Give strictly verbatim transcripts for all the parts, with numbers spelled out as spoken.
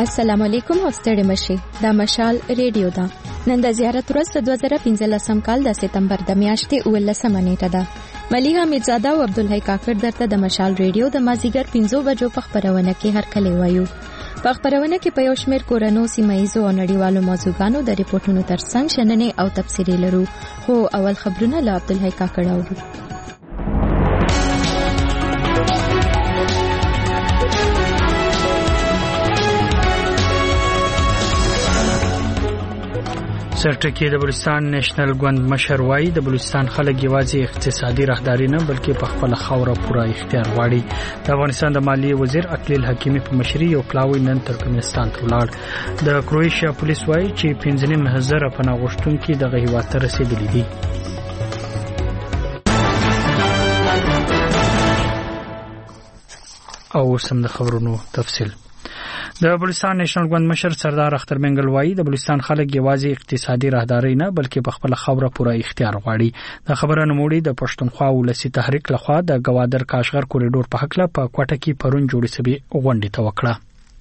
السلام علیکم او ستړي مشي دا مشال ریډیو دا نن د زیارت ورځ د دوه زره پنځلسم کال د سپتمبر د میاشتې اولسمه نیټه ده ملیحه میرزاده او عبدالحی کاکړ درته د مشال ریډیو د مازیګر پنځو بجو په خبرونه کې هر کله وایو په خبرونه کې په یو شمېر کورونو سیمایزو او نړیوالو موضوعګانو د ریپورتونو ترڅنګ شننې او تفسیري لرو خو اول خبرونه له عبدالحی کاکړ اورو سرټکی د بلوچستان نېشنل ګوند مشر وایي د بلوچستان خلک یوازې اقتصادي راهداري نه بلکې په خپل خوره پوره اختیار غواړي د افغانستان د مالیې وزیر اقلیل حکیمي په مشرۍ یو کلاوي نن ترکمنستان ته ولاړ د کروشیا پولیس وایي چې پنځه نیم زره پناه غوښتونکي دغه هیواد ته رسیدلي دي او سم د خبرونو تفصیل د بلوچستان نېشنل ګوند مشر سردار اختر منګل وایي د بلوچستان خلک یوازې اقتصادي راهداري نه بلکې په خپل خوره پوره اختیار غواړي د خبرو نوموړي د پښتونخوا ولسی تحریک لخوا د گوادر کاشغر کوریډور په حق له په کوټه کې پرون جوړې سوي غونډې ته وکړه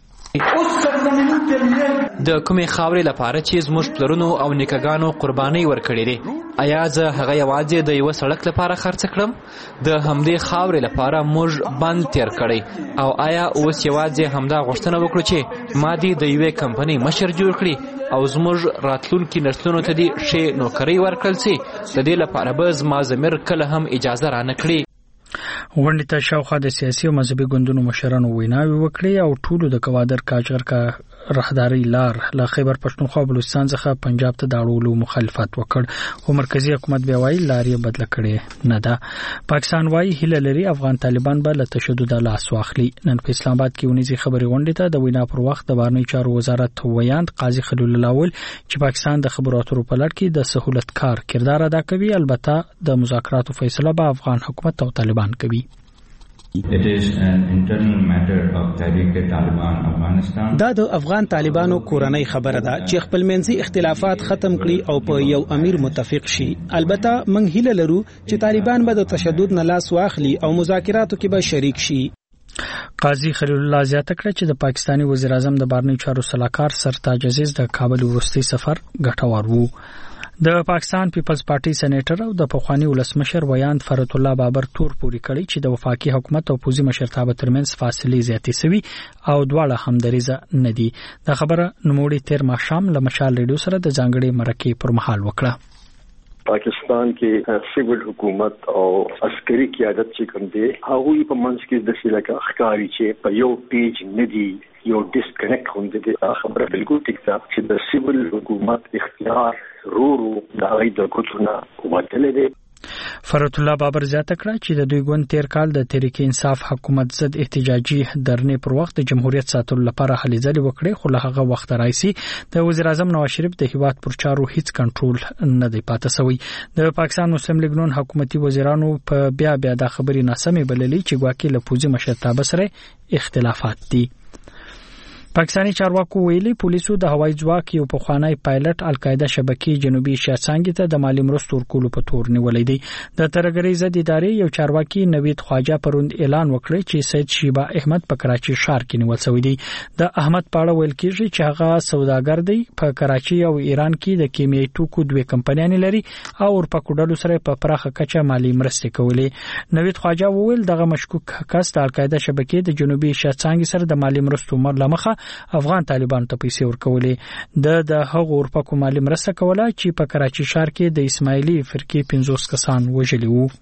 د کومې خاورې لپاره چې زموږ پلرونو او نیکګانو قرباني ورکړې دي آیا زه هغه یوازې د یو سړک لپاره خرڅ کړم د همدې خاورې لپاره موږ بند تیر کړی او آیا اوس یوازې همدا غوښتنه وکړو چې ما دې د یوې کمپنۍ مشر جوړ کړي او زموږ راتلونکي نسلونو ته دې ښې نوکرۍ ورکړل سي د دې لپاره به زما ضمیر کله هم اجازه رانه کړي غونډې ته شاوخوا د سیاسي او مذهبي ګوندونو مشرانو ویناوي وکړې او ټولو د کوادر کاچغر کا راهداري لار له خیبر پښتونخوا بلوچستان څخه پنجاب ته د اړولو مخالفت وکړ او مرکزی حکومت بیا وایي لارې بدله کړې نه ده پاکستان وایي هیله لري افغان طالبان به له تشدد لاس واخلي نن په اسلام آباد کې ونیزي خبري غونډې ته د وینا پر وخت د بهرنی چارو وزارت ویاند قاضي خلیل الله ول چې پاکستان د خبرو اترو په لړ کې د سہولت کار کردار ادا کوي البته د مذاکراتو فیصله به افغان حکومت او طالبان کوي It is an internal matter of Tehrik-e-Taliban Afghanistan. دا د افغان طالبانو کورنۍ خبره ده چې خپل منځي اختلافات ختم کړي او په یو امیر متفق شي البته موږ هیله لرو چې طالبان به د تشدد نه لاس واخلي او مذاکراتو کې به شریک شي قاضي خلیل الله زیاته کړه چې د پاکستانی وزیر اعظم د بهرنی چارو سلاکار سرتاج عزیز د کابل وروستي سفر ګټور وو د پاکستان پیپلز پارټي سېنیټر او د پخوانی ولسمشر ویاند فرت الله بابر تور پوری کړی چې د وفاقي حکومت او پوزي مشرتابه ترمنځ فاصله زیاتې سوي او دواړه همدریزه ندي دا خبره نوموړي تیر ماښام له مشال ریډیو سره د ځانګړي مرکې پر مهال وکړه پاکستان کې سیول حکومت او عسکري قیادت چې کوم دي هغه په منځ کې د سیلکه ښکاری چې په یو پیج ندي یو ډیسکنیکټ هم دي خبره بالکل ټیک ده چې د سیول حکومت اختیار رو رو د غي د کوټونه وټلې دي فرت الله بابر زیاته کړه چې د دوی ګوند تیر کال د تحریک انصاف حکومت ضد احتجاجي درنې پر وخت د جمهوریت ساتلو لپاره هلې ځلې وکړې خو له هغه وخت راځي د وزیر اعظم نواز شریف د هیواد پر چارو هیڅ کنټرول نه دی پاتې شوی د پاکستان مسلم لیگ نون حکومتي وزیرانو په بیا بیا د خبري ناسمې بللې چې ګواکې له پوزي مشرتابه سره اختلافات دي پاکستانی چارواکو ویلي پولیسو د هوایي ځواک یو پخوانی پایلټ القاعده شبکې جنوبي ایشیا څنګه ته د مالی مرستو ورکولو په تور نیولې دي د ترګری ضد ادارې یو چارواکي نوید خواجه پروند اعلان وکړ چې سید شیبا احمد په کراچي ښار کې نیول شوی دی د احمد پاړه ویل کیږي چې هغه سوداګر دی په کراچي او ایران کې د کیمیاوي توکو دوه کمپنیانې لري او ورپکو ډلو سره په پراخه کچه مالی مرستې کولې نوید خواجه وویل دغه مشکوک کس د القاعده شبکې د جنوبي ایشیا څنګه سره د مالی مرستو لمخه افغان طالبان ته پیسې ورکولې د د هغو ورپکو مالی مرسته کوله چې په کراچي ښار کې د اسماعیلی فرقې پنځوس کسان وژلي وو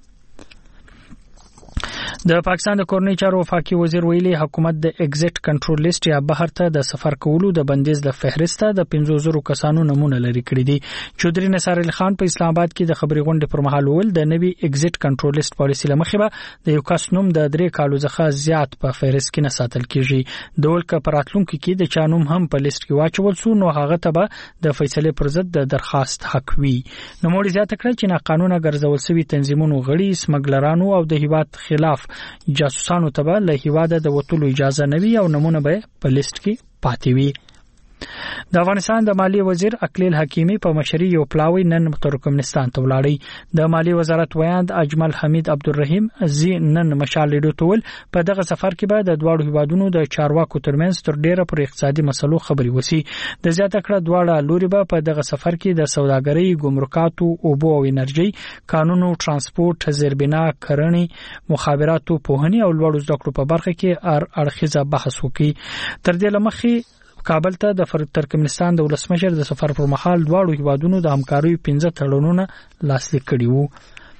د پاکستان د کورنۍ چارو وفاقي وزیر ویلي حکومت د ایگزیټ کنټرول لیست یا بهر ته د سفر کولو د بندیز د فهرسته د پنځو زرو کسانو نمونه لري کړی دي چودري نثار علي خان په اسلام آباد کې د خبري غونډې پر مهال ول د نوي ایگزیټ کنټرول لیست پالیسي لمخې به د یو کس نوم د درې کالو څخه زیات په فهرست کې نه ساتل کیږي د ولکه پراتلونکو کې د چانوم هم په لیست کې واچول سو نو هغه ته به د فیصله پر ضد د درخواست حق وي نو موږ زیاته کړ چې ناقانونه ګرځول شوی تنظیمونو غړي سمګلرانو او د هیواد خلاف جاسوسانو ته به له هیواده د وټولو اجازه نه وي او نمونه به په لیست کې پاتې وي د افغانستان د مالی وزیر اقلیل حکیمی په مشرۍ یو پلاوی نن ترکمنستان ته ولاړی. د مالی وزارت ویاند اجمل حمید عبدالرحیم زی نن مشال لیدو تول په دغه سفر کې به د دواړو هیوادونو د چارواکو ترمنځ تر ډیره پر اقتصادي مسلو خبري وسی. د زیاته کړه دواړه لوري به په دغه سفر کې د سوداګرۍ، ګمرکاتو، اوبو او انرژي، قانونو، ترانسپورت، زیربنا، کرنې، مخابراتو، پوهنې او لوړو زده کړو په برخه کې ار اړخیزه بحث وکړي. تر دې لمخې کابل ته د ترکمنستان د ولسمشر د سفر پر مهال دواړو هیوادونو د همکارۍ پنځه تړونونه لاسلیک کړي وو.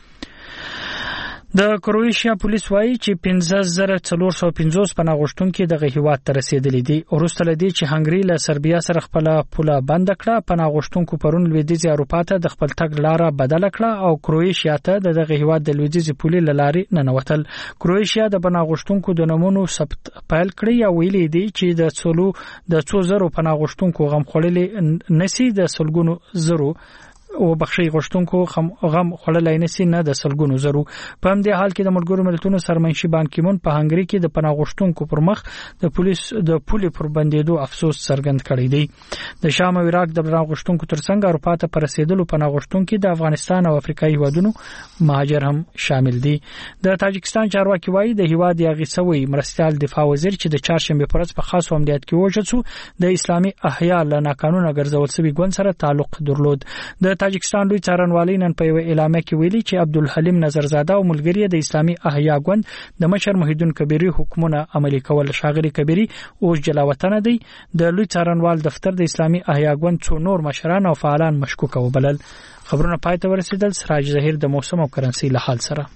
د کروشیا پولیس وایي چې پنځه زره څلور سوه پنځوس پناه غوښتونکي دغه هیواد ته رسیدلي دي. وروسته له دې چې هنګري له سربیا سره خپل پوله بند کړه، پناه غوښتونکو پرون لویدیځي اروپا ته د خپل تګ لاره بدله کړه او کروشیا ته دغه هیواد د لویدیځي پولې لارې ننوتل. کروشیا د پناه غوښتونکو د نمونو ثبت پیل کړی او ویلي دی چې د څلو د څو زرو پناه غوښتونکو غم خړلې نسی د سلګونو زرو او بخښي غوښتونکو غم خړلای نسی نه د سلګونو زرو. په همدې حال کې د ملګرو ملتونو سرمنشي بان کیمون په هنګري کې د پناه غوښتونکو پر مخ د پولیس د پولې پر بندیدو افسوس څرګند کړی دی. د شام او عراق د پناه غوښتونکو ترڅنګ اروپا ته پر رسیدلو پناه غوښتونکو د افغانستان او افریقایي هیوادونو مهاجر هم شامل دي. د تاجکستان چارواکي وایي د هیواد یاغي سوی مرستيال دفاع وزیر چې د چهارشنبه پر ورځ په خاص عملیات کې وژل شو د اسلامي احیا له ناقانونه ګرځول شوی ګوند سره تعلق درلود. د تاجکستان لوی څارنوالۍ نن په یو اعلامیه کې ویلي چې عبدالحلیم نظرزاده او ملګری د اسلامي احیا ګوند د مشر محیدون کبیری حکمونه عملي کول. ښاغلي کبیری اوس جلاوطن دی. د لوی څارنوال دفتر د اسلامي احیا ګوند څو نور مشران او فعالان مشکوک وبلل. خبرونه پای ته ورسېدل. سراج ظهیر د موسم او کرنسي له حال سره.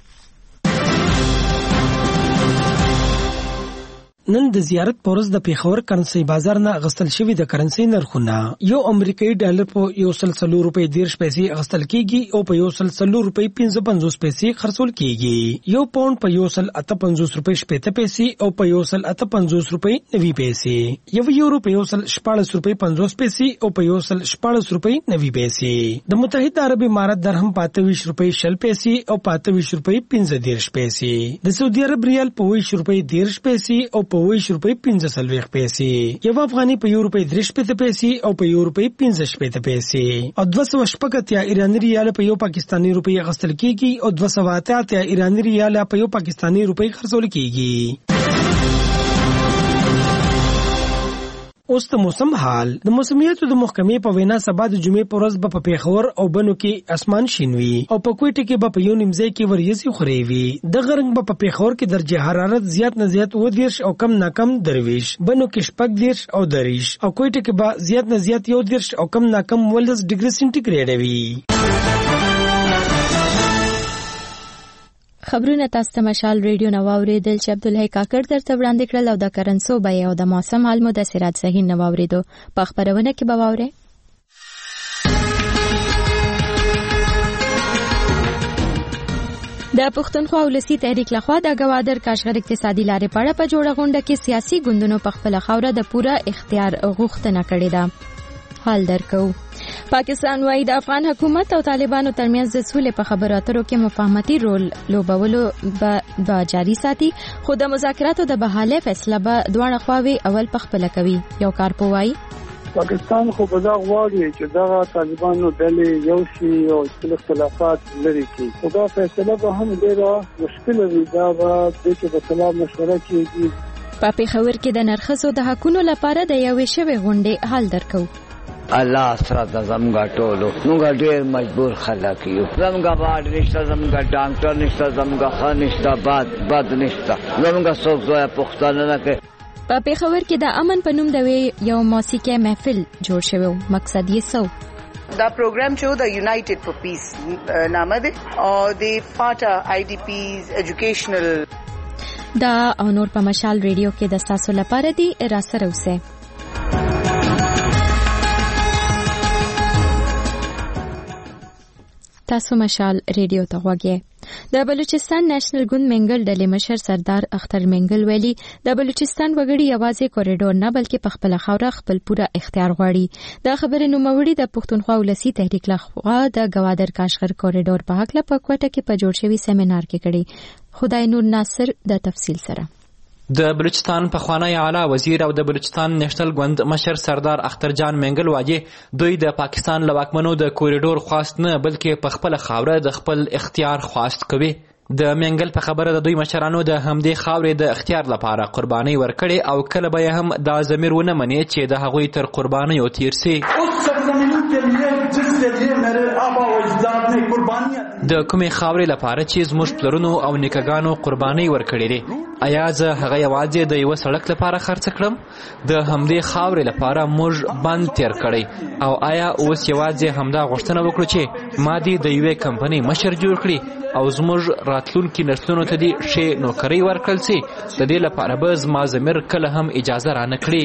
نن د زیارت پورز د پیښور کرنسي بازار نه غستل شوی د کرنسي نرخونه یو امریکایي ډالر په یو سل څلور روپۍ دیرش پیسې غستل کیږي او په یو سل څلور روپۍ پنځه پنځوس پیسې خرڅول کیږي. یو پاوند په یو سل اته پنځوس روپۍ شپږ پیسې او په یو سل اته پنځوس روپۍ نوي پیسې. یو یورو په یو سل شپږ روپۍ پنځوس پیسې او په یو سل شپږ روپۍ نوي پیسې. د متحده عرب امارات درهم په اته ویشت روپۍ شل پیسې او په اته ویشت روپۍ پنځه دیرش پیسې. د سعودي عرب ریال په ویشت روپۍ دیرش پیسې او په ویشت روپۍ پنځه څلوېښت پیسې. یو افغاني په یو روپۍ درې شپېته پیسې او په یو روپۍ پنځه شپېته پیسې. او دوه سوه شپږ اتیا ایراني ریال په یو پاکستاني روپۍ اخیستل کیږي او دوه سوه اته اتیا ایراني ریال په یو پاکستاني روپۍ خرڅول کیږي. اوس د موسم حال. د موسمیاتو د محکمې په وینا سبا د جمعې په ورځ په پیښور او بنو کې اسمان شین وي او په کوټه کې به په یو نیمځای کې وریځي خوري وي. د غرنګ په پیښور کې درجه حرارت زیات نه زیات و دیرش او کم نه کم درویش، بنو کې شپږ دیرش او دریش او کوټه کې به زیات نه زیات یو دیرش او کم نه کم ولس ډیګري سنټیګریډ وي. خبرونه تاسو ته مشال ریډیو نو اوریدل چې عبدالحی کاکړ درته وړاندې کړل او د کرنسو بیه او د موسم حال مو د سراج ظهیر نو اوریدو. په خبرونه کې به واورئ د پښتونخوا ولسی تحریک لخوا د گوادر کاشغر اقتصادي لارې په اړه په جوړه غونډه کې سیاسي ګوندونو په خپل خوره د پوره اختیار غوښتنه کړې ده. حال درکو. پاکستان وايي د افغان حکومت او طالبانو ترمنځ د سولې په خبرو اترو کې مفاهمتي رول لوبولو به جاري ساتي، خو د مذاکراتو د بحاله فیصله به دواړه خواوې اول په خپل کوي. یو کارپوهي پاکستان خو په دا غواړي چې دا طالبانو ډلې یو شي او خپل اختلافات لري کړي. خو دا فیصله به هم ډېره مشکله وي. دا به د دې په سلام مشوره کېږي. په پیښور کې د نرخصو د حقونو لپاره د یوې شوې غونډې حل درکو. الله سره د زمګا ټولو موږ ډېر مجبور خلک یو. زمګا وارد نشته، زمګا ډاکټر نشته، زمګا خان نشته، باد باد نشته، زمګا څوک زوی پښتانه نه کوي. په پیښور کې د امن په نوم د یو موسیقي محفل جوړ شوی. مقصد یې سو دا پروګرام چې د یونایټډ فور پیس نامه ده او د فاټا آی ډي پیز ایجوکیشنل دا او نور په مشال ریډیو کې د تاسو لپاره دی. را سره اوسه. تاسو مشال ریډیو ته غوږی. د بلوچستان نېشنل ګوند منګل ډلې مشر سردار اختر منګل ویلي د بلوچستان وګړي یوازې کوریډور نه بلکې په خپل خوره خپل پوره اختیار غواړي. دا خبره نوموړي د پښتونخوا ولسی تحریک لخوا د گوادر کاشغر کوریډور په حق له پکوټه کې په جوړ شوی سیمینار کې کړي. خدای نور ناصر د تفصیل سره. د بلوچستان پخوانی اعلی وزیر او د بلوچستان نېشنل ګوند مشر سردار اخترجان منګل وايي دوی د پاکستان له واکمنو د کوریډور خواست نه بلکې په خپله خاوره د خپل اختیار خواست کوي. د منګل په خبره د دوی مشرانو د همدې خاورې د اختیار لپاره قرباني ورکړې او کله به یې هم دا ضمیر ونه مني چې د هغوی تر قربانیو تیر سي. د کومې خاورې لپاره چې زموږ پلرونو او نیکهګانو قرباني ورکړې دي، آیا زه هغه یوازې د یوه سړک لپاره خرڅ کړم؟ د همدې خاورې لپاره موږ بند تیر کړی او آیا اوس یوازې همدا غوښتنه وکړو چې ما دې د یوې کمپنۍ مشر جوړ کړي او زموږ راتلونکي نسلونو ته دې ښې نوکرۍ ورکړل سي؟ د دې لپاره به زما ضمیر کله هم اجازه رانه کړي.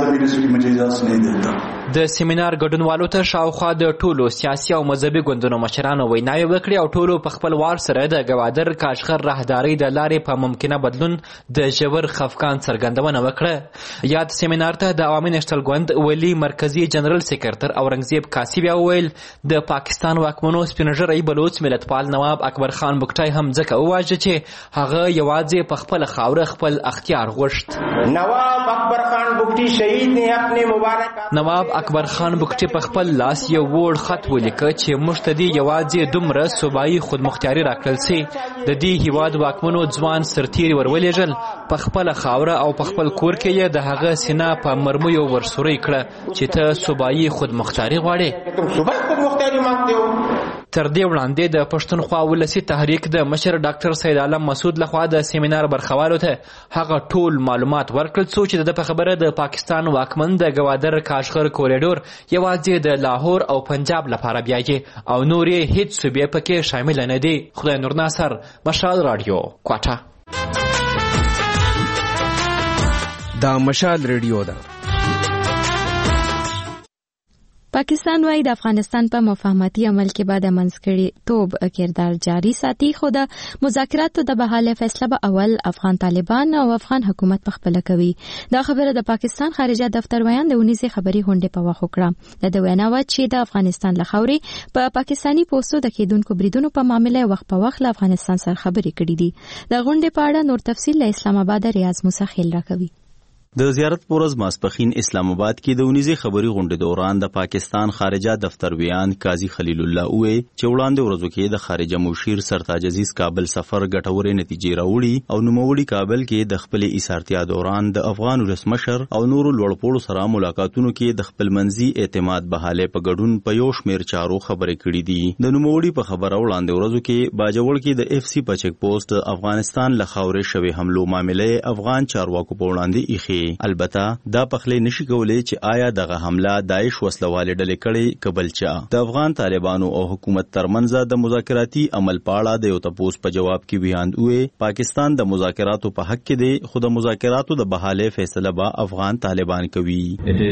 د سیمینار ګډونوالو ته شاوخوا د ټولو سیاسي او مذهبي ګوندونو مشرانو ویناوې وکړې او ټولو په خپل وار سره د ګوادر کاشغر راهدارۍ د لارې په ممکنه بدلون د ژور خفګان څرګندونه وکړه. یاد سیمینار ته د عوامي نېشنل ګوند ولي مرکزي جنرال سکرټر اورنګزیب کاسي بیا وویل د پاکستان واکمنو سپینږیری بلوچ ملتپال نواب اکبر خان بګټی هم ځکه وواژه چې هغه یوازې په خپله خاوره خپل اختیار غوښت. نواب اکبر خان بګټی شهید نے اپنے مبارک نواب اکبر خان بګټي په خپل لاس یو وړ خط ولیکه چې موږ ته دې یوازې دومره صوبایي خودمختاري راکړل سي. د دې هیواد واکمنو ځوان سرتیري ورولېږل، په خپله خاوره او په خپل کور کې یې د هغه سینه په مرمیو ورسورۍ کړه چې ته صوبایي خودمختاري غواړې. تر دې وړاندې د پښتونخوا ولسي تحریک د مشر ډاکټر سید عالم مسعود لخوا د سیمینار برخوالو ته هغه ټول معلومات ورکړل څو چې د په خبره د پاکستان واکمن د ګوادر کاشغر کوریډور یوازې د لاهور او پنجاب لپاره بیاږي او نور یې هیڅ صوبې پکې شامل نه دي. خدای نور ناصر، مشال رادیو، کوټه. دا مشال ریډیو ده. پاکستان وايي د افغانستان په مفاهمتي عمل کې بعد منځګړی توب کردار جاری ساتي، خو د مذاکراتو د بحاله فیصله به اول افغان طالبان او افغان حکومت په خپل کوي. دا خبره د پاکستان خارجه دفتر ویان د اونیزه خبري غونډې په وخت وکړه. د وینا و چې د افغانستان لخوا په پاکستانی پوسټو د کېدونکو بریدونو په معاملې وخت په وخت له افغانستان سره خبرې کړې دي. د غونډې په اړه نور تفصیل له اسلام آباد ریاض موسی خیل راکوي. د زیارت پورز ماسپخین اسلام آباد کې د اونیزه خبري غونډې دوران د پاکستان خارجه دفتر ویان قاضي خلیل الله اوه چې وړاندې ورځو کې د خارجه مشیر سرتاج عزیز کابل سفر ګټورې نتیجې راوړي او نوموړي کابل کې د خپل ایثارتیا دوران د افغان رسمشر او نورو لوړپوړو سره ملاقاتونو کې د خپل منځي اعتماد بحاله په ګډون په یو شمیر چارو خبرې کړې دي. د نوموړي په خبره وړاندې ورځو کې باجوړ کې د اف سی په چک پوسټ افغانستان له خاورې شوی حملو معاملې افغان چارواکو په وړاندې ایخي. البته دا پخلې نشي کولای چې آیا دغه حمله داعش وسلواله ډلې کړي کبل چا. د افغان طالبانو او حکومت ترمنځ د مذاکراتي عمل په اړه د یو تپوس په جواب کې بیان وې پاکستان د مذاکراتو په حق کې دی، خو د مذاکراتو د بحاله فیصله به افغان طالبان کوي.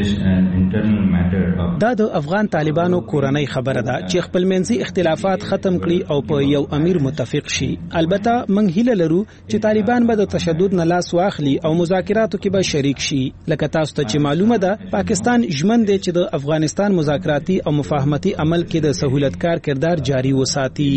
دا د افغان طالبانو کورنۍ خبره ده چې خپل منځي اختلافات ختم کړي او په یو امیر متفق شي. البته موږ هیله لرو چې طالبان به د تشدد نه لاس واخلي او مذاکراتو کې به شریک شي. لکه تاسو ته چې معلومه ده پاکستان ژمن دی چې د افغانستان مذاکراتي او مفاهمتي عمل کې د سہولتکار کردار جاری وساتي.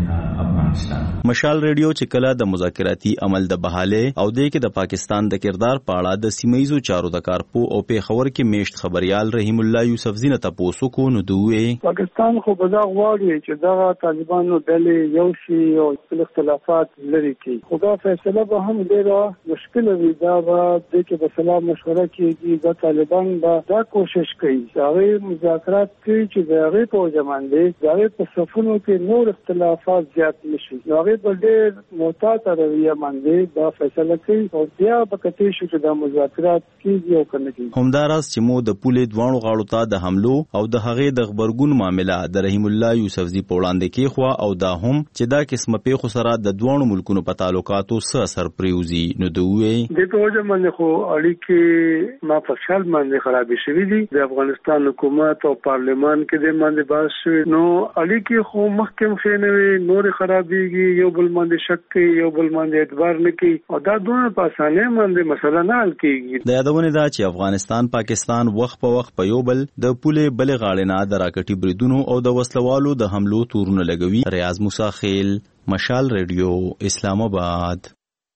مشال ریډیو چې کله د مذاکراتي عمل د بحاله او د کې د پاکستان د کردار په اړه د سیمایزو چارو د کارپو او په خبر کې میشت خبريال رحیم الله یوسف زینه تاسو کو نو دوی پاکستان خو بدا غواړي چې دا طالبانو ډلې یو شي او خپل اختلافات لري کې خدا فیصله به هم ډیره مشکل وي. دا به د کې د سلام مشوره کېږي. د طالبان به دا کوشش کوي چې هغه مذاکرات کوي چې د هغه په ځمانده د هغه په صفونو کې نور اختلافات زیات نشي. هغه په ډېر محتاط رویه باندې دا فیصله کوي او بیا به کتي شي چې د مذاکرات کېږي او کنه کېږي. همدارس چې مو د پولې دوانو غاړو ته د حملو او د هغه د خبرګون معاملې د رحیم الله یوسفزي په وړاندې کې خو او دا هم چې دا قسمه په خو سره د دوانو ملکونو په تعلقاتو سره اثر پریوزي نو دوی د توجه باندې خو اړیکې ما په خیال باندې خرابې شوې دي. د افغانستان حکومت او پارلمان کې د باندې باس شوی نو اړیکې خو مخکې مخې نه وي، نور خرابېږي، یو بل باندې شک کوي، یو بل باندې اعتبار نه کوي او دا دونه په اسانه باندې مسله نه حل کېږي. د یادونه ده چې افغانستان پاکستان وخت په وخت په یو بل د پولې بل غاړې نه د راکټي بریدونو او د وسلوالو د حملو تورونه لګوي. ریاض موسی خیل، مشال ریډیو، اسلام آباد.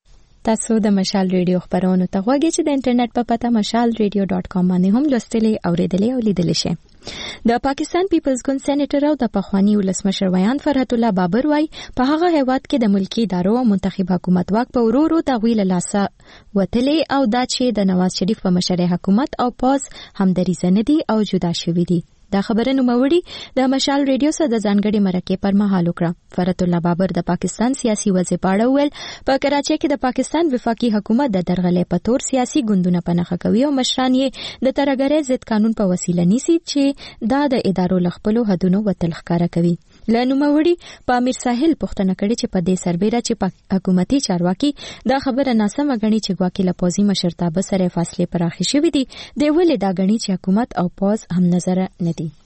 تاسو د مشال ریډیو خبرونه ته غواړئ چې د انټرنیټ په پته مشال ریډیو ډاټ کام باندې هم لوستلې اوریدلې او لیدلې شئ. د پاکستان پیپلز ګوند سېنیټر او د پخوانی ولسمشر ویان فرحت الله بابر وای په هغه هیواد کې د ملکی ادارو او منتخب حکومت واک په ورورو د غویل لاسه وتلې او دا چې د نواز شریف په مشرۍ حکومت او پاس همدریزه نه دي او جدا شوي دي. دا خبره نوموړي د مشال ریډیو سره د ځانګړي مرکې پر مهال وکړه. فرحت الله بابر د پاکستان سیاسي وضع په اړه وویل په کراچۍ کې د پاکستان وفاقي حکومت د درغلې په تور سیاسي ګوندونه پنهخه کوي او مشران یې د ترګرۍ ضد قانون په وسیله نیسي چې دا د ادارو لخپلو حدونو وتل ښکارا کوي. له نوموړي په امیر ساحل پوښتنه کړې چې په دې سربېره چې حکومتي چارواکي دا خبره ناسمه ګڼي چې ګواکې له پوځي مشرتابه سره فاصلې پراخې شوې دي دی ولې دا ګڼي چې حکومت او پوځ هم نظر نه دي.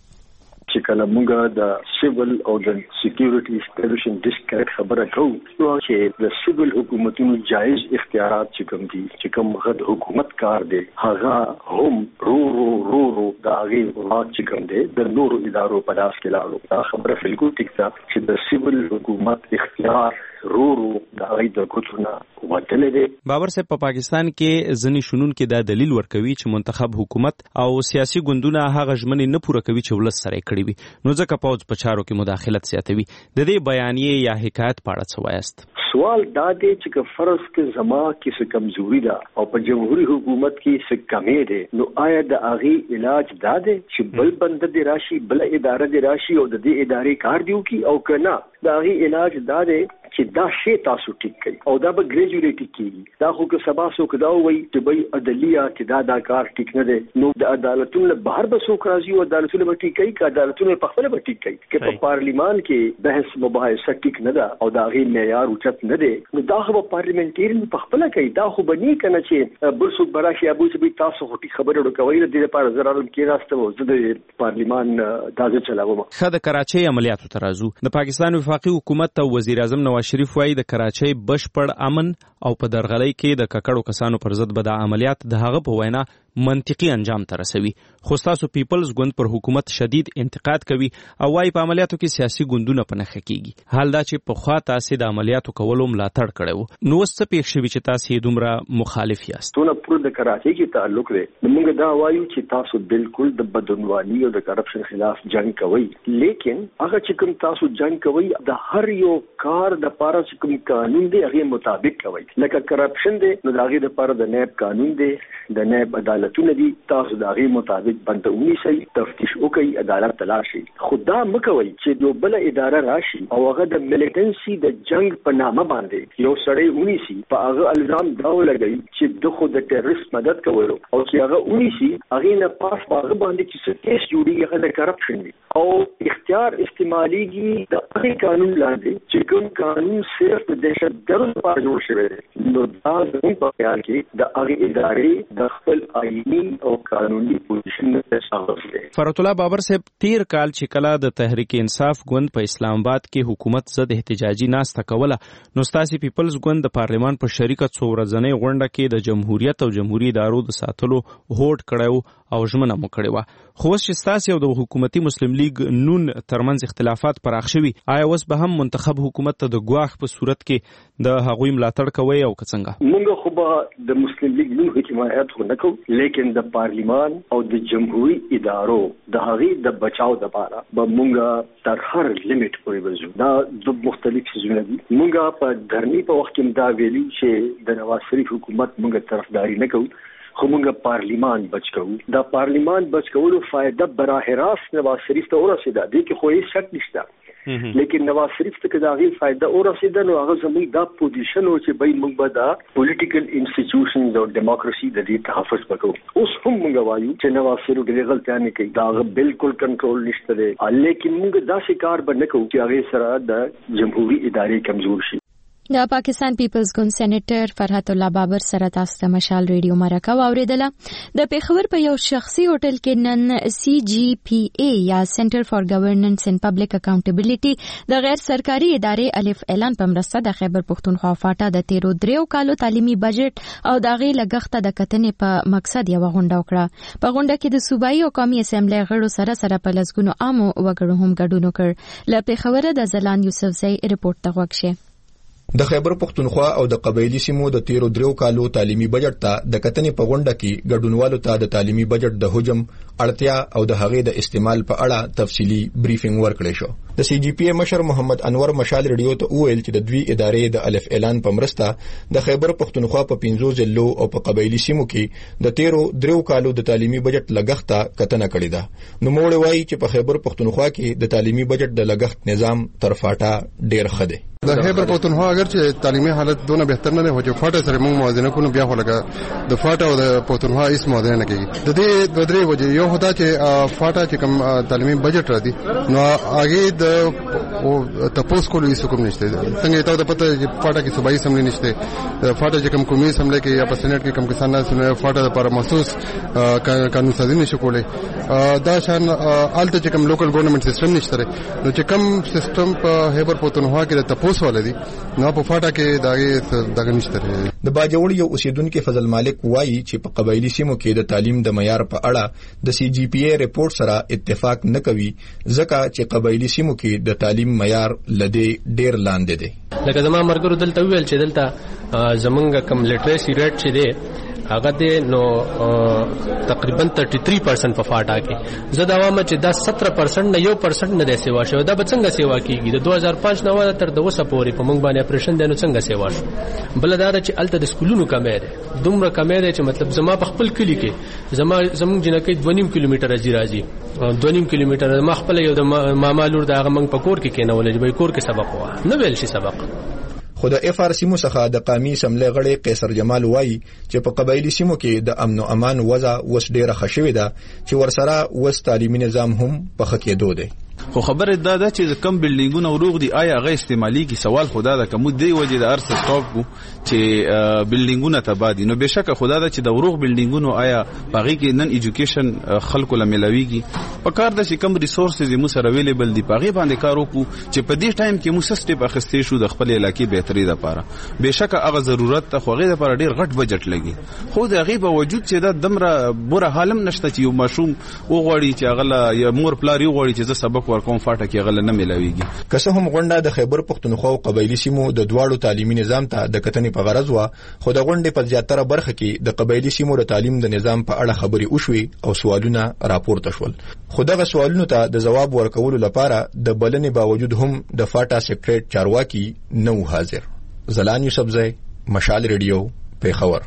چې کله موږ د سیول او د سکیورټي اسټابلیشن ډیسکریکټ خبره کوو نو چې د سیول حکومتونو جایز اختیارات چې کوم دي چې کوم غد حکومت کار دی هغه هم رو رو رو رو د هغه واک چې کوم دی د نورو ادارو په لاس کې لاړو. دا خبره بالکل ټیک ده چې د سیول حکومت اختیار رو رو د هغه د کوټونه وټلې دي. بابر صاحب په پاکستان کې ځنی شنون کې دا دلیل ورکوي چې منتخب حکومت او سیاسي ګوندونه هغه ژمنې نه پوره کوي چې ولس سره کړي وي نو ځکه پوز په چارو کې مداخلت زیاتوي. د دې بیانیې یا حکایت په اړه څه وایست؟ سوال دا دی چې فرض کې زما کې څه کمزوري ده او په جمهوریت حکومت کې څه کمی ده نو آیا د هغه علاج دا دی چې بل بند دی راشي بل اداره دی راشي او د دې ادارې کار دیو کی او کنه د هغه علاج دا دی چې دا شی تاسو ټیک کړئ او دا به ګریجویټ کیږي. دا خو که سبا سو کدا وای چې به عدلیه چې دا دا کار ټیک نه دی نو د عدالتونو بهر به سو راځي او عدالتونو به ټیک کوي که عدالتونو په خپل به ټیک کوي چې په پارلیمان کې بحث مباحثه ټیک نه ده او دا غي معیار اوچت نه دی نو دا خو پارلیمنټریان په خپل کوي. دا خو بنی کنه چې بل څوک براشي ابو چې تاسو هټي خبره وکوي د دې لپاره زرارم کې راستو زه د پارلیمان دازه چلاوم. خد کراچۍ عملیاتو ترازو د پاکستان وفاقي حکومت او وزیر اعظم نواز شریف وايي د کراچۍ بشپړ امن او په درغلۍ کې د ککړو کسانو پر ضد به د عملیات د هغه په وینا منطقي انجام ته رسوي. خو تاسو پیپلز ګوند پر حکومت شدید انتقاد کوي او وايي په عملیاتو کې سیاسي ګوندونه پنهخه کیږي. حال دا چې په خوا تاسو د عملیاتو کولو ملاتړ کړو نو څه پېښ شوی چې تاسو دومره مخالف یاست؟ ټول پر د کراچۍ کې تعلق لري. موږ دا وایو چې تاسو بالکل د بدعنواني او د کرپشن خلاف جنگ کوي لیکن هغه چې کوم تاسو جنگ کوي د هر یو کار د پاره چې کوم قانون دی هغه مطابق کوي. لکه کرپشن دی نو هغه د پاره د نیب قانون دی د نیب عدالتونه دي تاسو د هغه مطابق بندونی شي تفتیش وکي عدالت تلاشي. خدا مکوي چې یو بل اداره راشي او هغه د ملیټنسي د جنگ په نامه باندې یو سړی ونی سي په هغه الزام دا ولګي چې د خود د ټیرریست مدد کولو او چې هغه ونی سي هغه نه پاس هغه باندې چې څه کیس جوړي هغه د کرپشن دی او اختیار استعماليږي د هغه قانون لاندې چې کوم قانون صرف د دهشتګردو لپاره جوړ شوی دی نو دا زموږ په خیال کې د هغه ادارې د خپل آئینی او قانوني پوزیشن ته ساغله. فرحت الله بابر صاحب تیر کال چې کله د تحریک انصاف ګوند په اسلام آباد کې حکومت ضد احتجاجي ناسته کوله نو ستاسي پیپلز ګوند د پارلیمان په شریکت څو ورځنۍ غونډه کې د جمهوریت او جمهوریت ادارو د ساتلو هوډ کړو او ژمنه مو کړې وه. خو اوس چې ستاسي او د حکومتي مسلم لیگ نون ترمنځ اختلافات پراخ شوي آیا اوس به هم منتخب حکومت ته د ګواښ په صورت کې د هغوی ملاتړ کوي او که څنګه؟ موږ خو به د مسلم لیگ نون حکومت خو نه کوو لیکن د پارلیمان او د جمهوریت ادارو د هغې د بچاو لپاره به موږ تر هر لیمټ پورې وځو. دا د مختلف څیزونه دي. موږ په دھرنې په وخت کې دا ویلي چې د نواز شریف حکومت موږ طرفداري نه کوو خو موږ پارلیمان بچ کوو. دا پارلیمان بچ کولو فائدہ براه راست نواز شریف ته ورسېده دې کې خو هیڅ شک نشته لیکن نواز شریف ته دا غي فائدہ ورسېده نو هغه زموږ دا پوزیشن و چې به موږ به دا پولیټیکل انسټیټیوشنز او دیموکراسي د دې تحفظ وکړو. اوس هم موږ وایو چې نواز شریف د غلطیاں نه کوي دا بالکل کنټرول نشته دی لیکن موږ دا شکار به نه کوو چې هغه سره د جمهوریت ادارې کمزور شي. د پاکستان پیپلز ګوند سېنیټر فرحت الله بابر سره تاسو ته مشال ریډیو مرکه واوریدله. د پیښور په یو شخصي هوټل کې نن سی جی پی ای یا سنټر فار ګورننس اینڈ پبلک اکاونټیبিলিټي د غیر سرکاري ادارې الف اعلان په مرسته د خیبر پښتونخوا فاټا د تیرو دریو کالو تعلیمي بجټ او د غي لګښت د کتنې په مقصد یو غونډه وکړه. په غونډه کې د صوبایي او قومي اسمبلی غړو سره سره په لسګونو عامو وګړو هم ګډون وکړ. له پیښور د زلان یوسفزئی ریپورت ته وکړه. د خیبر پختونخوا او د قبایلی سیمو د تیرو دریو کالو تعلیمي بجټ ته د کتنې په غونډه کې ګډونوالو ته د تعلیمي بجټ د حجم اړتیا او د هغې د استعمال په اړه تفصیلی بریفینګ ورکړی شو. د سی جی پی ای مشر محمد انور مشال ریډیو ته وویل چې د دوی ادارې د الف اعلان په مرسته د خیبر پختونخوا په پنځو ضلعو او په قبایلی سیمو کې د تیرو دریو کالو د تعلیمي بجټ لګښت ته کتنه کړې ده. نو موږ وایي چې په خیبر پختونخوا کې د تعلیمي بجټ د لګښت نظام تر فاټا ډیر ښه دی. د خیبر پختونخوا اگر چې تعلیمي حالت دونه بهتر نه دی چې فاټا سره موږ موازنه کوو بیا خو لګا د فاټا او د پختونخوا هیڅ موازنه نه کیږي. د دې د درې وجې یو هدا چې فاټا چې کوم تعلیمي بجټ را دي نو هغه د او تاسو کولای شئ کوم نشته څنګه ته د پته چې فاټا کې صوبایي سملې نشته. فاټا چې کوم کومي سملې کې یا په سېنات کې کوم کسان نه سونه فاټا لپاره مخصوص قانون سازي نشي کولای. دا شان الته چې کوم لوکل ګورنمنت سیستم نشته نو چې کوم سیستم په خیبر پختونخوا کې د تاسو ولدي نو په فاټا کې داګه داګه نشته. د باجوړ یو اوسیدونکو فضل مالک وایي چې په قبایلی سیمو کې د تعلیم د معیار په اړه د سی جی پی ای ریپورت سره اتفاق نه کوي ځکه چې قبایلی سیمو کې د تعلیم معیار لدی ډیر لاندې دی. لکه زما مرګرو دلته ویل چې دلته زمونږ کم لیټریسي ریټ چې دی هغه دی نو تقریبا تیرتیس پرسنٹ په فاټا کې زه دا وایم چې دا سत्रह پرسنٹ نه یو پرسنٹ نه د سیوا شو. دا به څنګه سیوا کیږي؟ د دوه هزار پنځه نه تر د اوسه پورې په موږ باندې اپریشن دی نو څنګه سیوا شو؟ بل دا چې الته د سکولونو کمې ده دومره کمې ده چې مطلب زما په خپل کلی کې زما زموږ جنکې دوه نیم کیلومتر ازي راځي دوه نیم کیلومتر ما خپل یو د ماما لور د هغه موږ په کور کې کېنول چې به کور کې سبق وای نه ویل شي سبق. خو د اف ار سیمو څخه د قومي سملې غړي قیصر جمال وایي چې په قبایلی سیمو کې د امن او امان وضع وس ډیره خښوي ده چې ورسره وس تعلیمي نظام هم په خکېدو دی. خو خبره دا ده چې کم بلډینګونه وروغ دي آیا هغه استعمالي کی سوال خدا دا کوم دی وجه د ارث سټاپ کو چې بلډینګونه تبادي نو بشکه خدا دا چې د وروغ بلډینګونو آیا باغی کې نن ایجوکیشن خلکو لملويږي په کار د چې کم ریسورسز مو سره اویلیبل دي باغی باندې کار وکړو چې په دې ټایم کې مو سسټپ اخستې شو د خپل علاقې بهتري لپاره. بشکه هغه ضرورت ته خوغه لپاره ډیر غټ بجټ لګي خو د هغه په وجود چې دا دمره بوره حالم نشته چې یو ماشوم وغوړي چې هغه یا مور پلار یو غوړي چې سبق ورکوم فاټه کې غل نه ملويږي. که څه هم غونډه د خیبر پختونخوا او قبایلی سیمو د دواړو تعلیمي نظام ته د کتنې په غرض و خو د غونډې په زیاتره برخه کې د قبایلی سیمو د تعلیم د نظام په اړه خبري وشوي او سوالونه راپورته شول. خو دغه سوالونو ته د جواب ورکولو لپاره د بلنې باوجود هم د فاټا سیکریټ چارواکي نو حاضر. زلان یوسفزئی مشال ریډیو پیښور.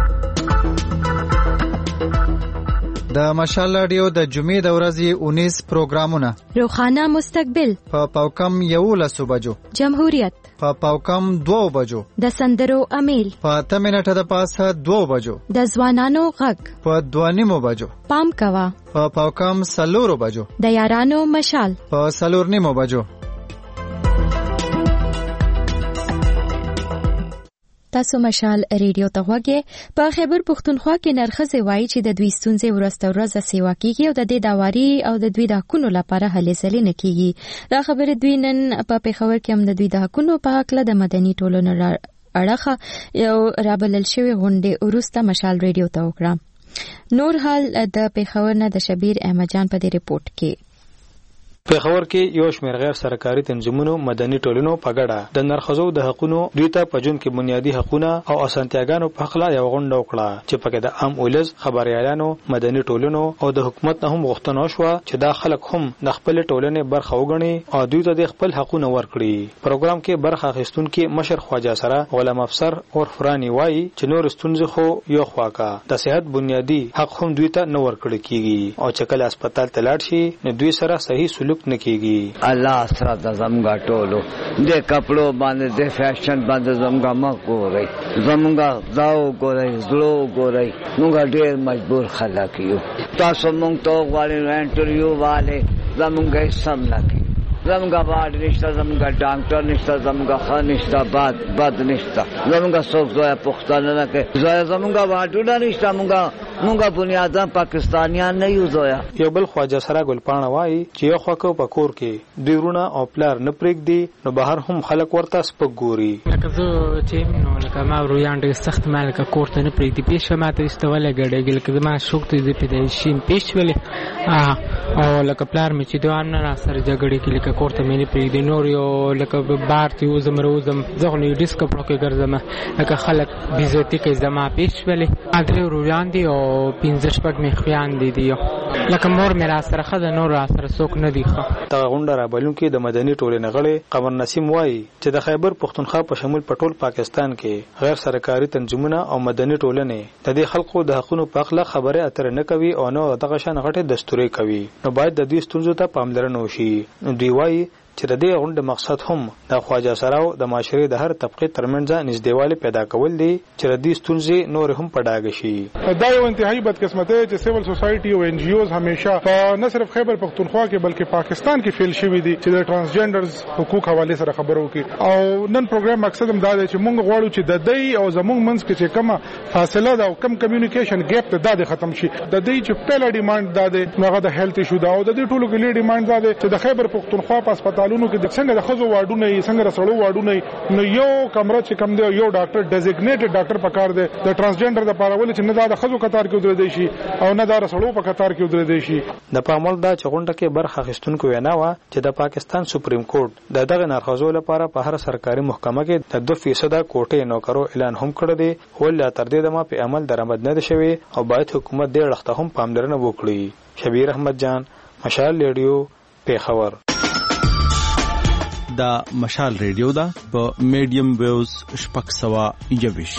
د مشال رادیو د جمعې د ورځې انیس پروګرامونه روخانه مستقبل په پاوکم یولس بجو جمهوریت په پاوکم دو بجو د سندرو امیل په اته منټه د پاسه دو بجو د ځوانانو غږ په دوه نیمو بجو پام کوا په پاوکم سلورو بجو د یارانو مشال په سلور نیمو بجو. تاسو مشال ریډیو ته وګورئ. په خیبر پختونخوا کې نرخصه وایي چې د دوی ستونزې ورسته ورځ سیوا کیږي او د دې داواري او د دوی د حقونو لپاره هلې ځلې نه کیږي. دا خبره دوی نن په پیښور کې هم د دوی د حقونو په حق له د مدني ټولنو اړه یو رابلل شوی غونډه ورسته مشال ریډیو ته وکړه. نور حال د پیښور نه د شبیر احمد جان په دې رپورت کې. پیښور کې یو شمېر غیر سرکاري تنظیمونو مدني ټولنو په ګډه د نرخصو د حقونو دوی ته په جون کې بنیادی حقوقونه او اسانتیاګانو په خلا یو غونډه وکړه چې پکې د عام ولز خبريالانو مدني ټولنو او د حکومت نه هم غوښتنه وشوه چې دا خلک هم د خپل ټولنې برخه وګڼي او دوی ته د خپل حقوقونه ورکړي. پروګرام کې برخه اخیستونکو مشر خواجه سره غلام افسر او فرانی وایي چې نور ستونزې خو یو خواکا د صحت بنیادی حق هم دوی ته نه ورکړي کیږي او چې کله هسپتال ته لاړ شي نو دوی سره صحیح سلوک نکیږي. الله سره د زمګا ټولو د کپړو باندې د فیشن باندې زمګا ما کوي زمګا داو کوي زلو کوي موږ ډېر مجبور خلک یو. تاسو موږ ته غواړو انټرویو والے زمګا سم لکه زمګا وارد نشته زمګا ډاکټر نشته زمګا خان نشته باد باد نشته زمګا څوک زویا پښتانه نه کوي زویا زمګا واټونه نشته موږ مونږه بنیادان پاکستانیان نه یو زویا. یو بل خواجه سره ګلپاڼه وایي چې یو خواکو په کور کې دوی ورونه او پلار نه پرېږدي نو بهر هم خلک ورته سپک ګوري. لکه زه چې نو لکه ما ورویان ډېر سخت ما لکه کور ته نه پرېږدي پیش ما ته ایستولی ګډېږي لکه زما شوق ته زه پیدایشي پیش ولې او لکه پلار مې چې دوام نه را سره جګړې کې لکه کور ته مې نه پرېږدي نور یو لکه بار ته وځم روځم زه خو نو ډیس کپړو کې ګرځم لکه خلک بېزتي کوي زما پیش ولې درې ورویان دي او پنځه شپږ مې خویان دي دي لکه مور مې را سره ښه ده نور را سره څوک نه دي ښه. دغه غونډه رابلونکي د مدني ټولنې غړی قمر نسیم وایي چې د خیبر پښتونخوا په شمول په ټول پاکستان کې غیر سرکاري تنظیمونه او مدني ټولنې د دې خلکو د حقونو په اړه خبرې اترې نه کوي او نه دغه شان غټې دستوري کوي نو باید د دې ستونزو ته پاملرنه وشي. دوی وایي چې د دې غونډې مقصد هم د خواجه سراو د معاشرې د هر طبقه ترمنځ نږدېوالی پیدا کول دي چې د دې ستونزې نور هم په ډاګه شي. دا یو انتهایی بدقسمتي چې سیول سوسایټي او ان جی اوز همیشه په نه صرف خیبر پښتونخوا کې بلکې پاکستان کې فیل شوی دي چې د ترانسجنډرز حقوق حواله سره خبرو کې او نن پروګرام مقصد هم دا دی چې موږ غواړو چې د دې او زموږ منځ کې چې کومه فاصله ده او کم کمیونیکیشن ګیپ ته د ختم شي. د دې چې پهلا ډیماند دا دی هغه د هیلث ایشو دا او د دې ټولو کې لوی ډیماند دا دی چې د خیبر پښتونخوا په هسپتالونو کې د څنګه د خزو واډونه یې څنګه رسړو واډونه نو یو کمره چې کم دی یو ډاکټر ډیزیګنیټډ ډاکټر پکار دی د ترانسجنډر د پاره ول چې نه د خزو قطار کې ودرې دی شي او نه د رسړو په قطار کې ودرې دی شي. د پامول دا چې غونډه کې برخه اخیستونکو وینا و چې د پاکستان سپریم کورټ د دغه نرخزو لپاره په هر سرکاري محکمه کې د دوه فیصد کوټې نوکرو اعلان هم کړی دی ول تر دې دمه په عمل درآمد نه شوی او باید حکومت دې لخته هم پاملرنه وکړي. شبیر احمد جان مشال ریډیو پیښور. دا مشال ریډیو دا په میډیم ویوز شپږ سوه یویش.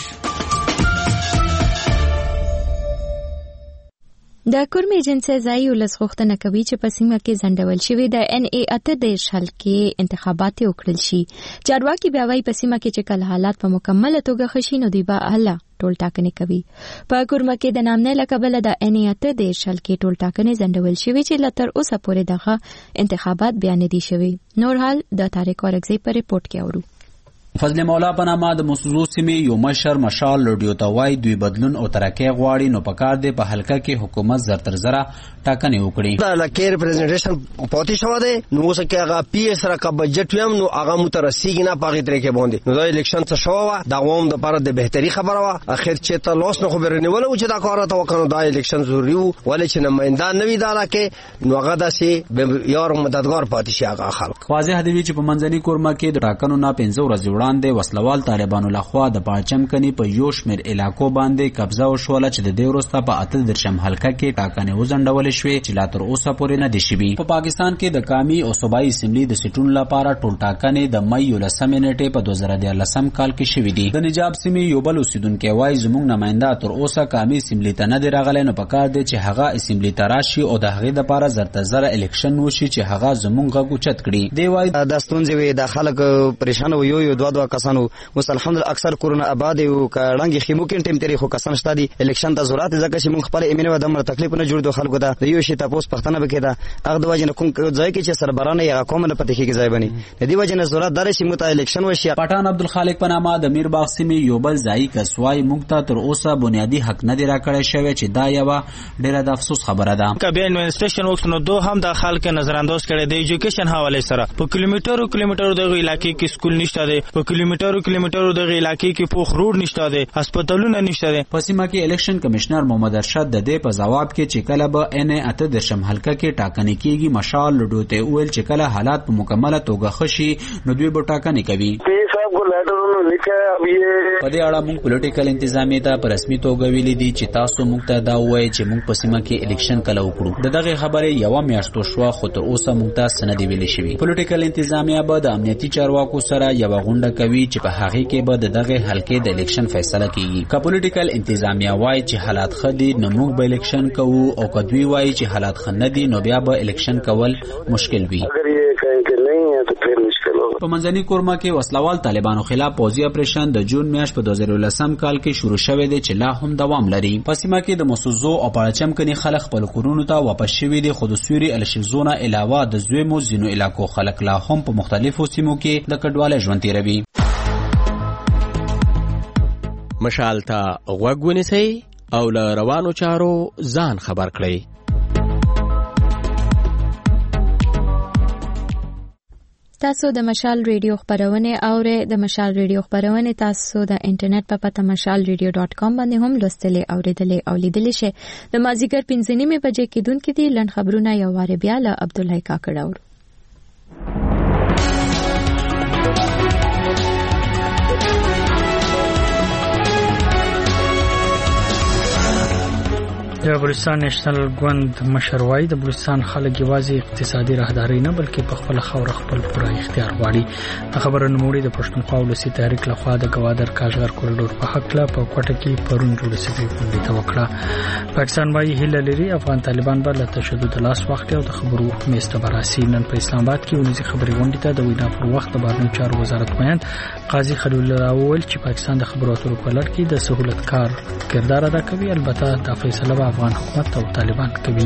د کورمې جنسي ځای ولس غوښتنه کوي چې په سیمه کې ځنډول شوی د ان ای اته دیش حل کې انتخابات وکړل شي. چارواکي بیا وايي په سیمه کې چې کله حالات په مکمله توګه ښه شي نو دی به الله ټول ټاکنې کوي. په کورمه کې د نامنې له کبله د ان ای اته دیش حل کې ټول ټاکنې ځنډول شوی چې لتر اوسه پورې دغه انتخابات بیا نه دي شوي. نور حال د طارق ورغزي په ریپورت کې اورو. فضل مولا په نامه د موسوسو سیمې یو مشر مشال لوډیو ته وایي دوی بدلون او ترقی غواړي نو پکار دی په حلقه کې حکومت زر تر زره ټاکنې وکړي. دا لکه ریپرزنټیشن پاتې شو دی نو اوس کې هغه پی اس را کا بجټ ویم نو هغه مترسیږي نه پاغې ترې کې باندې نو دا الیکشن څه شو وا دا قوم د لپاره د بهتري خبره وا اخر چې ته لوس نه خبر نه ولو چې دا کار ته وکړو دا الیکشن ضروري وو ولې چې نمائندان نوی دا راکې نو هغه داسې یار مددگار پاتې شي هغه خلک. واضح دی چې په منځني کورما کې د ټاکنو نه پنځه ورځې وړاندې وسلوال طالبانو لخوا د پاچم کني په یو شمېر علاقو باندې قبضه وشوله چې د دې وروسته په اته درشم حلقه کې ټاکنې وځنډول شوې چې لا تر اوسه پورې نه دي شوي. په پاکستان کې د قومي او صوبایي اسمبلی د سیټونو لپاره ټول ټاکنې د مې یولسمې نیټې په دوه زره دیارلسم کال کې شوې دي. د نجاب سیمې یو بل اوسیدونکی وایي زموږ نماینده تر اوسه قومي اسمبلی ته نه دی راغلی نو پکار دی چې هغه اسمبلی ته راشي او د هغې دپاره زر تر زره الیکشن وشي چې هغه زموږ غږ اوچت کړي. دی وایي دا ستونزې وې د خلک پریشان وو یو یو دوه دوه کسانو اوس الحمدلله اکثر کورونه آباد یو کړنګ خیمو کې ټیم تاریخ کسان شته دي الیکشن ته ضرورت ځکه چې موږ خپل ایمنه و د مر تکلیف نه جوړ دو خلکو دا یو شی تاسو پښتنه بکیدا هغه د وجه نه کوم ځای کې چې سربرانه یا کوم نه پته کې ځای بني د دې وجه نه ضرورت دار شي مت الیکشن وشي. پټان عبدالخالق په نامه د میر باغ سیمې یو بل ځای کسوای موږ ته تر اوسه بنیادی حق نه دی راکړی شوی چې دا یو ډیره د افسوس خبره ده. کبه انویسټیشن وکړو نو دوه هم د خلک نظر انداز کړي د ایجوکیشن حواله سره په کیلومترو کیلومترو د علاقې کې سکول نشته دی په کیلومترو کیلومترو د علاقې کې پوخ روډ نشته دی هسپتالونه نشته دی. په سیمه کې الیکشن کمشنر محمد ارشد د دې په جواب کې چې کله به ان اته درشم حلقه کې ټاکنې کیږي مشال لډو ته ویل چې کله حالات په مکمله توګه خشي نو دوی به ټاکنې کوي. په دې اړه موږ پولیټیکل انتظامیه ته په رسمي توګه ویلي دي چې تاسو موږ ته دا وایي چې موږ په سیمه کې الیکشن کله وکړو. د دغه خبرې یو میاشت شو خو تر اوسه موږ ته سند ویلي شوی. پولیټیکل انتظامیه به د امنیتي چارواکو سره یو غونډه کوي چې په هغه کې به د دغه حلقې د الیکشن فیصله کیږي. که پولیټیکل انتظامیه وایي چې حالات ښه دي نو موږ به الیکشن کوو او که دوی وایي چې حالات ښه نه دي نو بیا به الیکشن کول مشکل وي. په منځني کورما کې وسلوال طالبانو خلاف پوځي اپریشن د جون میاشت په دوه زره ولسم کال کې شروع شوی دی چې لا هم دوام لري. په سیمه کې د مسوزو او پاړچم کني خلک خپل کورونو ته واپس شوي دي خو د سوري الشزونه علاوه د زویمو ځینو علاقو خلک لا هم په مختلفو سیمو کې د کډواله ژوند تیروي. مشال ته غوږ ونیسئ او له روانو چارو ځان خبر کړئ. تاسو د مشال ریډیو خبرونه اورئ. د مشال ریډیو خبرونه تاسو د انټرنیټ په پته مشال ریډیو ډاټ کام باندې هم لوستلې اوریدلې او لیدلې شئ. د مازیګر پنځه نیمې بجې کېدونکې دي. لنډ خبرونه یو واره بیا له عبدالله کاکړ اورو. د بلوچستان نېشنل ګوند مشر وایي د بلوچستان خلک یوازې اقتصادي راهداري نه بلکې په خپل خاوره خپل پوره اختیار غواړي. خبره نوموړي د پښتونخوا ولسي تحریک لخوا د ګوادر کاشغر کوریډور په حق لا په کوټه کې پرون جوړ شوی غونډه ته وکړه. پاکستان وايي هیله لري افغان طالبان به له تشدد لاس واخلي او د خبرو میسته براسي. نن په اسلام آباد کې ونیزي خبري غونډه ته د وینا پر وخت د بهرنیو چارو وزارت بیان قاضي خلیل الله وویل چې پاکستان د خبرو اترو په لړ کې د سہولت کار کردار ادا کوي. البته دا فیصله افغان حکومت او طالبان کوي.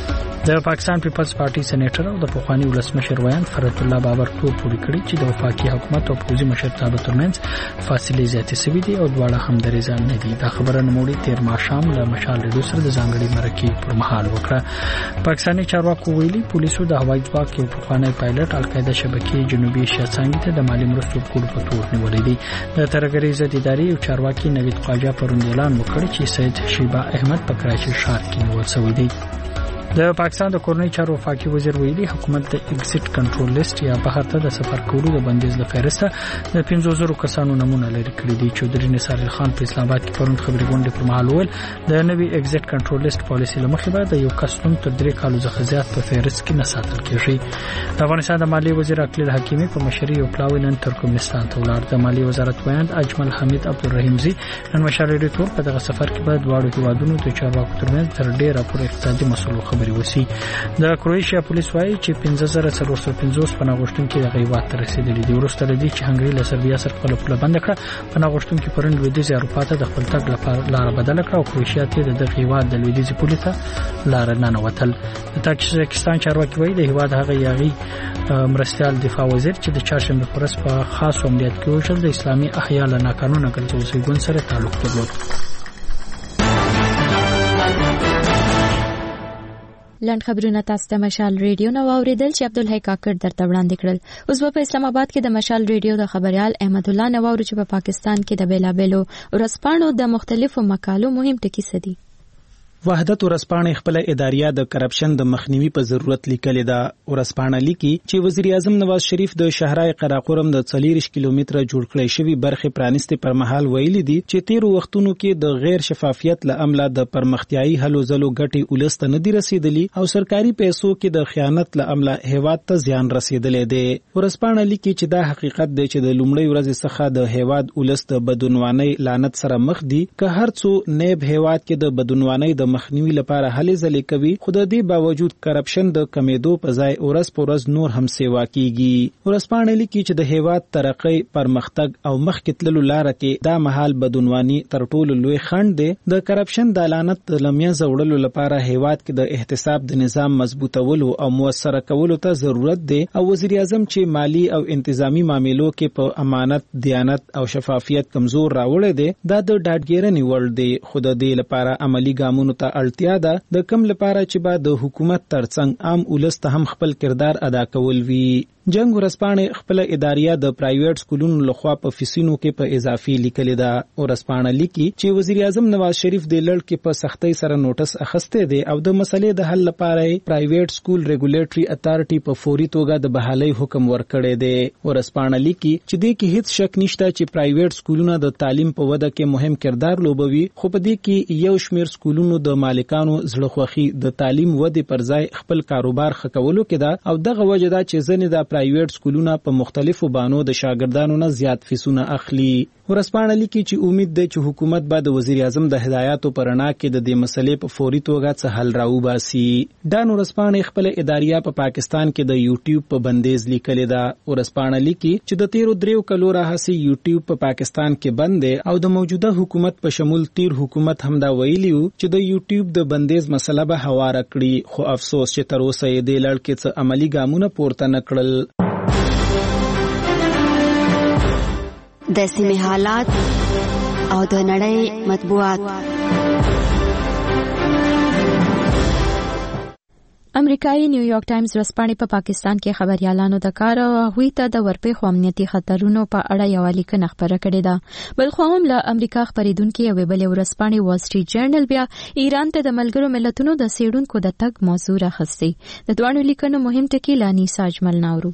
د پاکستان پیپلز پارټي سېنیټر او د پخوانی ولسمشر ویان فرت الله بابر ټول پوری کړی چې د وفاقي حکومت او پوزي مشرتابه ترمنځ فاصله زیاتې شوې دي او دواړه هم درېزان نه دي. دا خبره نوموړي تیر ماښام له مشال ریډیو سره د ځانګړي مرکې پر مهال وکړه. پاکستاني چارواکو ویلي پولیسو د هوایي ځواک یو پخوانی پایلټ القاعده شبکې جنوبي ایشیا څنګه ته د مالی مرستو کول په تور نیولې دي. د ترګری ضد ادارې او چارواکي نوید خواجه پرون اعلان وکړ چې سید شیبا احمد په کراچي ښار کې نیول شوی دی. د پاکستان د کورنۍ چارو وفاقي وزیر ویلي حکومت د ایگزیټ کنټرول لیست یا بهر ته د سفر کولو د بندیز له فهرسته د پنځو زرو کسانو نمونه لري کړي دي. چودري نثار خان په اسلام آباد کې پرون خبري غونډه پر مهال وویل د نوي ایگزیټ کنټرول لیست پالیسي له مخې به د یو کس نوم تر درې کالو څخه زیات په فهرست کې نه ساتل کېږي. د افغانستان د مالیې وزیر اقلیل حکیمي په مشرۍ یو پلاوی نن ترکمنستان ته ولاړ. د مالیې وزارت ویاند اجمل حمید عبدالرحیمزي نن مشال ریډیو تور په دغه سفر کې به دواړو هیوادونو د چارواکو ترمنځ تر ډیره پورې اقتصادي مسلو خبري وشي. د کروشیا پولیس وایي چې پنځه زره څلور سوه پنځوس پناه غوښتونکي د غیبات ته رسیدلي دي. وروسته له دې چې هنګري له سربیا سره خپله پوله بنده کړه پناه غوښتونکي پرون لویدیځې اروپا ته د خپل تګ لپاره لاره بدله کړه او کروشیا ته د دغه هیواد د لویدیځې پولې ته لاره ننوتل. د تاجکستان چارواکي وایي د هیواد هغه یاغي مرستیال دفاع وزیر چې د چهارشنبې په ورځ په خاص امنیت کې وژل د اسلامي احیا له ناقانونه ګرځول شوي ګوند سره تعلق درلود. لنډ خبرونه تاسو ته مشال ریډیو نو اوریدل چې عبدالحی کاکړ درته وړاندې کړل. اوس په اسلام آباد کې د مشال ریډیو د خبريال احمد الله نواورو چې په پا پاکستان کې د بیلابېلو ورځپاڼو د مختلفو مقالو مهم ټکي څه دي. وحدت ورځپاڼې خپل اداریه د کرپشن د مخنیوي په ضرورت لیکلې ده. ورځپاڼه لیکي چې وزیر اعظم نواز شریف د شهرای قراقرم د څلور کیلومتره جوړ کړی شوی برخه پرانیستي پر مهال ویلي دي چې تیر وختونو کې د غیر شفافیت له امله د پرمختیايي هلو ځلو ګټي ولست نه دي رسیدلي او سرکاري پیسو کې د خیانت له امله هیواد ته زیان رسیدلې دی. ورځپاڼه لیکي چې دا حقیقت دی چې د لومړی ورځ څخه د هیواد ولست بدونواني لعنت سره مخ دي که هر څو نیب هیواد کې د بدونواني د مخنیوي لپاره هلې ځلې کوي خو د دې باوجود کرپشن د کمیدو په ځای ورځ په ورځ نور هم سیوا کیږي. ورځپاڼه لیکي چې د هیواد ترقۍ پرمختګ او مخکې تللو لاره کې دا مهال بدعنواني تر ټولو لوی خنډ دی. د کرپشن د لعنت د لمنځه وړلو لپاره هیواد کې د احتساب د نظام مضبوطولو او موثره کولو ته ضرورت دی او وزیر اعظم چې مالی او انتظامی معاملو کې په امانت، دیانت او شفافیت کمزور راوړی دی دا د ډاډګیرنې وړ دی. خو د دې لپاره عملی ګامونو ته اړتیا ده د کم لپاره چې با د حکومت ترڅنګ عام ولس ته هم خپل کردار ادا کول وی. جنگ ورځپاڼه خپل اداریه د پرایویټ سکولونو لخوا په فیسینو کې په اضافي لیکلې ده. ورځپاڼه لیکي چې وزیر اعظم نواز شریف د لړ کې په سختۍ سره نوټس اخسته دي او د مسلې د حل لپاره پرایویټ سکول ریګولیټري اتارټي په فوري توګه د بحالۍ حکم ورکړی دی. ورځپاڼه لیکي چې د کې هیڅ شک نشته چې پرایویټ سکولونه د تعلیم په وده کې مهم کردار لوبوي خو په دې کې یو شمیر سکولونو د مالکانو زړخوخي د تعلیم ودې پر ځای خپل کاروبار خکولو کې ده او دغه وجه ده چې ځنې د پرایویټ سکولونه په مختلفو بانو د شاګردانو نه زیات فیسونه اخلي. ورځپاڼه لیکي چې امید ده چې حکومت به د وزیر اعظم د هدایاتو پر رڼا کې د دې مسلې په فوري توګه څه حل راوباسي. دا ورځپاڼه خپل اداریه په پاکستان کې د یوټیوب په بندیز لیکلې ده. ورځپاڼه لیکي چې د تیرو دریو کلو راهسي یوټیوب په پاکستان کې بند دی او د موجوده حکومت په شمول تیر حکومت هم دا ویلیو چې د یوټیوب د بندیز مسله به هواره کړي خو افسوس چې تر اوسه یې د لړ کې څه عملی ګامونه پورته نه کړل. د سیمې حالات او د نړۍ مطبوعات. امریکایي نیویارک ټایمز ورځپاڼې په پاکستان کې خبريالانو د کار او هغوی ته د ورپېښو امنیتي خطرونو په اړه یوه لیکنه خپره کړې ده. بل خو هم له امریکا خپرېدونکې یوې بلې ورځپاڼې وال سټریټ جرنل بیا ایران ته د ملګرو ملتونو د څېړونکو د تګ موضوع راخیستې. د دواړو لیکنو مهم ټکي له انیسا اجمل ناورو.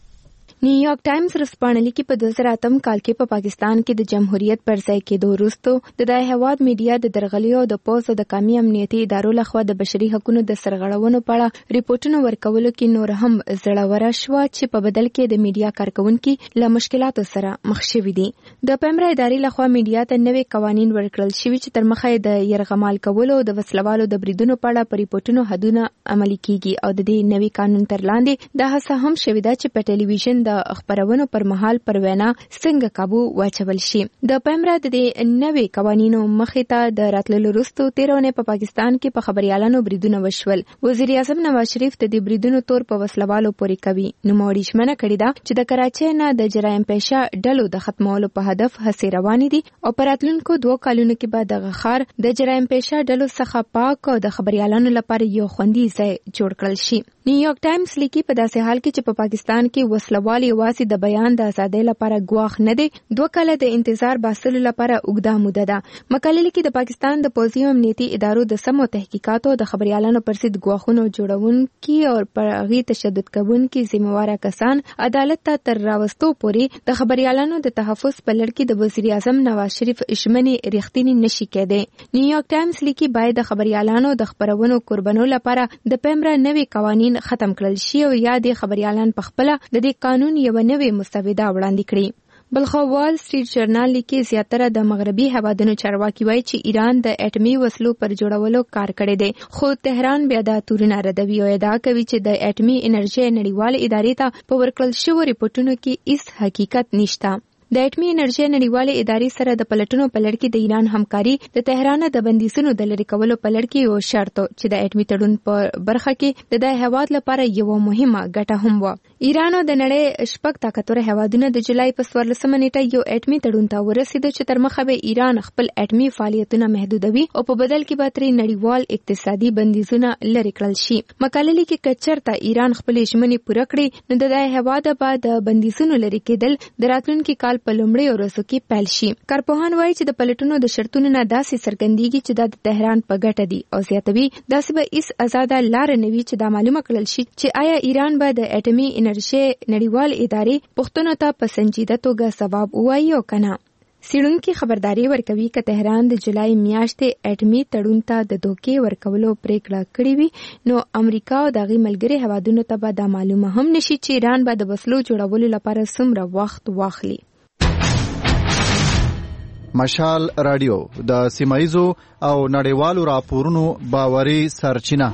نیویارک ټایمز ورځپاڼه لیکي په دوه زره اتم کال کې په پاکستان کې د جمهوریت پر ځای کېدو وروسته د دای هواد میډیا د درغلیو او د پوز او د قومي امنیتي ادارو لخوا د بشري حقوقو د سرغړونو په اړه ریپورتونه ورکولو کې نور هم زړوره شوه چې په بدل کې د میډیا کارکونکو له مشکلاتو سره مخ شوي دي. د پیمرا ادارې لخوا میډیا ته نوي قوانین ورکړل شوي چې تر مخه د يرغمال کولو او د وسلوالو د بریدونو په اړه په ریپورتونو حدونه عملي کیږي او د دې نوي قانون تر لاندې دا هڅه هم شوې ده چې په ټلویزیون د خبرونو پر مهال پر وینا څنګه قابو واچول شي. د پیمرا د دې نوي قوانینو مخې ته د راتللو وروسته تیرونه په پاکستان کې په خبريالانو بریدونه وشول. وزیر اعظم نواز شریف د دې بریدونو تور په وسلوالو پورې کوي. نو موري شمنه کړی دا چې د کراچۍ نه د جرایم پیشه ډلو د ختمولو په هدف هڅې روانې دي او په راتلونکو دوه کلونو کې به د غخار د جرایم پیشه ډلو څخه پاک او د خبريالانو لپاره یو خوندي ځای جوړ کړل شي. نیویارک ټایمز لیکي په داسې حال کې چې په پاکستان کې وسلوالي واسي د بیان د ازادۍ لپاره ګواښ نه دی، دوه کاله د انتظار باسلو لپاره اوږده موده ده. مقاله لیکي د پاکستان د پوځي امنیتي ادارو د سمو تحقیقاتو د خبريالانو پر ضد ګواښونو جوړونکي او پر هغه تشدد کوونکي ذمہواره کسان عدالت ته تر راوستو پورې د خبريالانو د تحفظ په لړ کې د وزیر اعظم نواز شریف اشمنې رښتینی نشي کېدی. نیویارک ټایمز لیکي باید د خبريالانو د خبرونو قربانو لپاره د پیمرا نوي قوانین ختم کړل شي او یا د خبريالان په خپل د دې قانون یو نوې مسوده وړاندې کړي. بلخو وال سټریټ جرنال لیکي زیاتره د مغربي هوادونو چارواکي وایي چې ایران د اټمي وسلو پر جوړولو کار کړی دی، خو تهران بیا دا تورونه ردوي او ادعا کوي چې د اټمي انرژي نړیوال ادارې ته په ورکړل شوو ریپورتونو کې هیڅ حقیقت نشته. د اټمي انرژي نړیوالې ادارې سره د پلټنو په لړ کې د ایران همکاري د تهران د بندیزونو د لرې کولو په لړ کې یو شرط چې د اټمي تړون په برخه کې د دای هواد لپاره یو مهمه ګټه هم و. ایران د نړۍ شپږ طاقتور هوادونو د جولای په څوارلسمه نیټه یو اټمي تړون ته ورسېد چې تر مخه به ایران خپل اټمي فعالیتونه محدودوي او په بدل کې به ترې نړیوال اقتصادي بندیزونه لرې کړل شي. مقاله لیکي که چېرته ایران خپل ژمنې پوره کړي نو د دای هواد به د بندیزونو لرې کېدل د راتلونکي کال په لومړۍ ورځو کې پیل شي. کارپوهان وایي چې د پلټنو د شرطونو نه داسې څرګندېږي چې دا د تهران په ګټه دي او زیاتوي داسې به هیڅ آزاده لار نه وي چې دا معلومه کړل شي چې آیا ایران به د اټمي انرژي نړیوال ادارې پوښتنو ته په سنجیده توګه ځواب ووایي او کنه. څېړونکي خبرداري ورکوي که تهران د جولای میاشتې اټمي تړون ته د دوکې ورکولو پریکړه کړې وي نو امریکا او د هغې ملګري هوادونو ته به دا معلومه هم نشي چې ایران به د وسلو جوړولو لپاره څومره وخت واخلي. مشال رادیو د سیمایزو او نړیوالو راپورونو باوري سرچینه.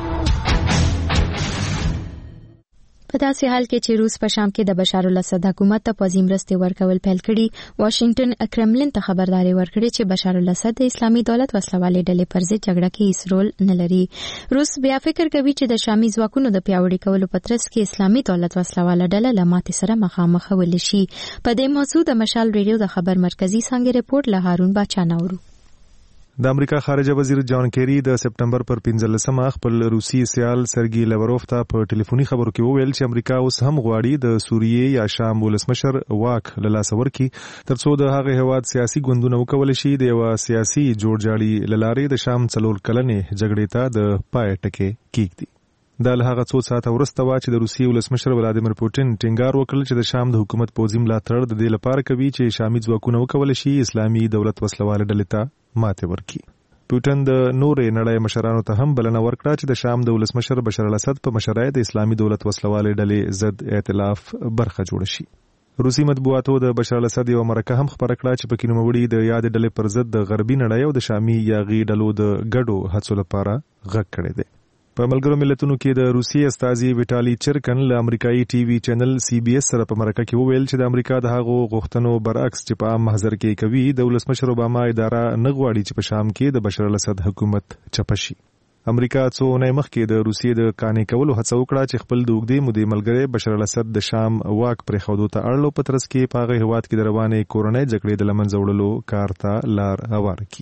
په داسې حال کې چې روس په شام کې د بشار الاسد حکومت ته پوځي مرستې ورکول پیل کړي، واشنگټن کرملین ته خبرداري ورکړې چې بشار الاسد د اسلامي دولت وسلوالې ډلې پر ضد جګړه کې هیڅ رول نه لري. روس بیا فکر کوي چې د شامي ځواکونو د پیاوړي کولو په ترڅ کې اسلامي دولت وسلواله ډله له ماتې سره مخامخ ول شي. په دې موضوع د مشال ریډیو د خبر مرکزی څنګه رپورټ له هارون باچا نورو. د امریکا خارجه وزیر جان کیری د سپټمبر پر پنځلسمه خپل روسي سیال سرګي لیوروف ته په ټلیفوني خبرو کې وویل چې امریکا اوس هم غواړي د سوریې یا شام ولسمشر واک له لاسه ورکړي ترڅو د هغه هیواد سیاسي ګوندونه وکول شي د یو سیاسي جوړجاړي للارې د شام څلور کلنې جګړې ته د پای ټکی کېږدي. دا له هغه څو ساعته وروسته وا چې د روسي ولسمشر ولادیمیر پوټین ټینګار وکړ چې د شام د حکومت پوځي ملاتړ د دې لپاره کوي چې شامي ځواکونه وکول شي اسلامي دولت وسلواله ډلې ته ماته ورکړي. پوټین د نورې نړۍ مشرانو ته هم بلنه ورکړه چې د شام د ولسمشر بشار الاسد په مشرۍ د اسلامي دولت وسلواله ډلې ضد ائتلاف برخه جوړ شي. روسي مطبوعاتو د بشار الاسد یو مرکه هم خبره کړه چې پکې نوموړي د یاد ډلې پر ضد د غربي نړۍ او د شامي یاغي ډلو د ګډو هڅو لپاره غږ کړی دی. په ملګرو ملتونو کې د روسي استازي ویټالي چرکن له امریکایي ټي وي چینل سی بي اس سره په مرکه کې وویل چې د امریکا د هغو غوښتنو برعکس چې په عام محضر کې کوي د ولسمشر اوباما اداره نه غواړي چې په شام کې د بشار الاسد حکومت چپه شي. امریکا څو اونۍ مخکې د روسیې د قانع کولو هڅه وکړه چې خپل د اوږدې مودې ملګری بشار الاسد د شام واک پرېښودو ته اړ په ترڅ کې په هغه هیواد کې د روانې کورنۍ جګړې د له منځه وړلو کار ته لار هواره کړي.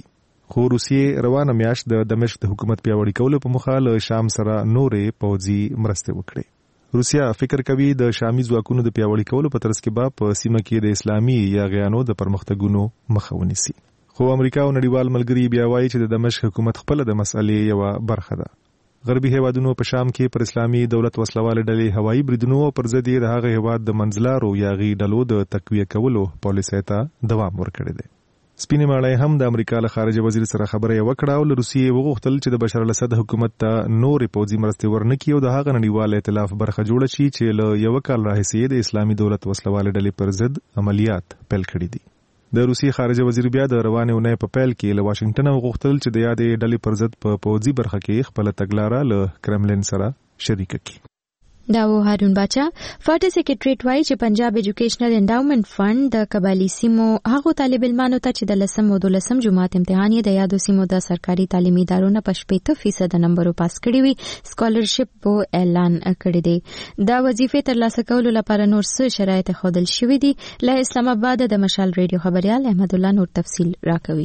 خو روسیې روانه میاشت د دمشق د حکومت پیاوړي کولو په موخه له شام سره نورې پوځي مرستې وکړي. روسیا فکر کوي د شامي ځواکونو د پیاوړي کولو په ترڅ کې به په سیمه کې د اسلامي یاغیانو د پرمختګونو مخه ونیسي. خو امریکا او نړیوال ملګري بیا وایي چې د دمشق حکومت خپل د مسئلې یو برخه ده. غربي هیوادونو په شام کې پر اسلامي دولت وسلواله ډلې هوایي بریدونو پر ضد یې د هغه هیواد د منځلارو یاغي ډلو د تقویه کولو پالیسۍ ته دوام ورکړی دی. سپینې ماڼۍ هم د امریکا له خارجه وزیر سره خبره یې وکړه او له روسیې وغوښتل چې د بشار الاسد حکومت ته نورې پوځي مرستې ورنکړي او د هغه نړیوال ائتلاف برخه جوړه شي چې له یو کال راهیسې د اسلامي دولت وسلواله ډلې پر ضد عملیات پیل کړي دي. د روسیې خارجه وزیر بیا د روانې اونۍ په پیل کې له واشنگټن وغوښتل چې د یادې ډلې پر ضد په پوځي برخه کې خپل تګلاره له کرملین سره شریک کړي. دا و هارون باچا. فاټا سیکریټریټ وایي چې پنجاب ایجوکیشنل انډاومنت فند د قبایلی سیمو هغو طالب علمانو ته چې د لسم او دولسم جماعت امتحان یې د یادو سیمو د سرکاري تعلیمي ادارو نه په شپېته فیصد نمبرو پاس کړي وي سکالرشپ په اعلان کړی دی. دا وظیفې ترلاسه کولو لپاره نور څه شرایط ښودل شوي دي. له اسلام آباد د مشال ریډیو خبريال احمد الله نور تفصیل راکوي.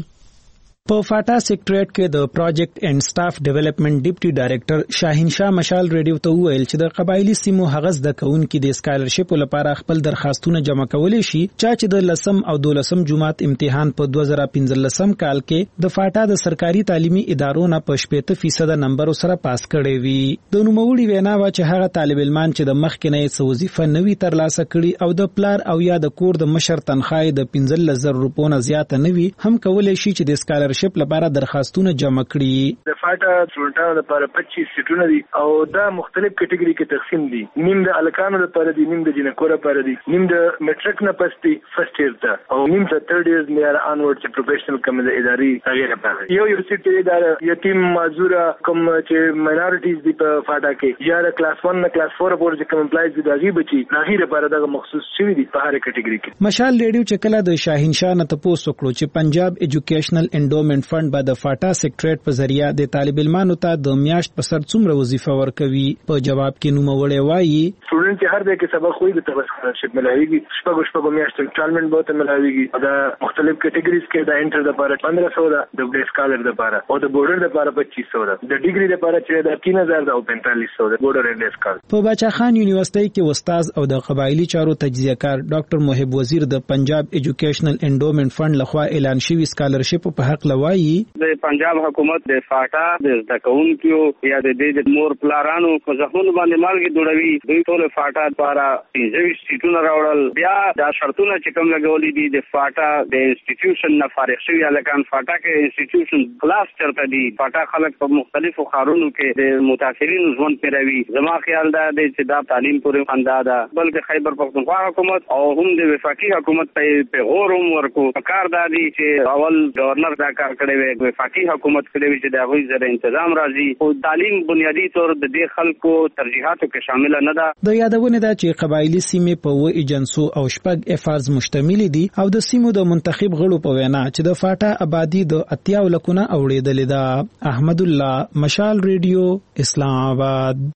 په فاټا سیکریټریټ کې د پروجیکټ اینڈ سټاف ډیولپمنٹ ډیپټي ډایریکټر شاهین شاه مشال ریډیو ته وویل چې د قبایلی سیمو هغه زده کوونکي د سکالرشپ لپاره خپل درخواستونه جمع کولی شي چې د لسم او دولسم جماعت امتحان په دوه زره پنځلسم کال کې د فاټا د سرکاري تعلیمي ادارو نه په شپېته فیصد نمبر سره پاس کړي وي. د نوموړي وینا و چې هغه طالب علمان چې د مخکې نه څه وظیفه نوي ترلاسه کړي او د پلار او یا د کور د مشر تنخواه د پنځلس زره روپو نه زیاته نوي هم کولی شي چې د سکالرشپ شپ لپاره درخواستونه جمع کړي. د فاټا سټوډنټانو لپاره پچیس سیټونه دي او دا مختلف کټګوري کې تقسیم دي. نیم د الکانو لپاره دي، نیم د جنکو لپاره دي، نیم د میټریک نه پس دي فرست ایئر ته او نیم د تھرد ایئر میار انورډ چې پروفیشنل کم د اداري هغه لپاره. یو یو سیټ دی د یتیم معذور کوم چې ماینورټیز دي په فاټا کې یا د کلاس ون نه کلاس فور پورې چې کوم امپلایز دي دغه بچي هغه لپاره دغه مخصوص شوی دي په هر کټګوري کې. مشال ریډیو چې کله د شاهین شاه نه تاسو وکړو چې پنجاب ایجوکیشنل انډومنٹ فند به د فاټا سیکریټریټ په ذریعہ د طالب علمانو ته د میاشت په سر څومره وظیفه ورکوي. په جواب کې نوموړی وایي سټوډنټ چې هر ځای کې سبق وایي د تبص سکالرشپ ملایوي شپږ شپږ میاشت انسټالمنټ به ته ملایوي دا مختلف کټګوریز کې د انټر لپاره پندرہ سو ده، د ډے سکالر لپاره او د بورډر لپاره پچیس سو ده، د ډیګري لپاره چې دا تین هزار ده او پینتالیس سو ده بورډر اینډ ډے سکالر. په باچا خان یونیورسيټي کې استاد او د قبایلی چارو تجزیه کار ډاکټر محب وزیر د پنجاب ایجوکیشنل انډومنٹ فند لخوا اعلان شوی سکالرشپ په حق لوایي د پنجاب حکومت د فاټا د زدهکونکو یا د دې مور پلارانو په ځخونو باندې مالګي دوړوي. دوی ټول فاټا لپاره پنځه سیټونه راوړل. بیا دا شرطونه چې کوم لګولې دي د فاټا د انسټیټیوشن نه فارغ شوی الکان فاټا کې انسټیټیوشن خلاص چرته دي. فاټا خلک په مختلفو خارونو کې د متاثرین ژوند پیروي. زما خیال دا دی چې دا تعلیم پورې خندا ده بلکې خیبر پختونخوا حکومت او هم د وفاقي حکومت په پیغور هم ورکو کار دادي چې اول گورنر دا کار کړی وي وفاقي حکومت کړی وي چې دا غوي زره تنظیم راځي او تعلیم بنیادی طور د دې خلکو ترجیحاتو کې شامل نه ده. د یادونه ده چې قبایلی سیمې په و ایجنسو او شپږ افارز مشتمل دي او د سیمو د منتخب غړو په وینا چې د فاټا آبادی د اتیا لکونه اوړېدلې ده. احمد الله مشال ریډیو اسلام آباد.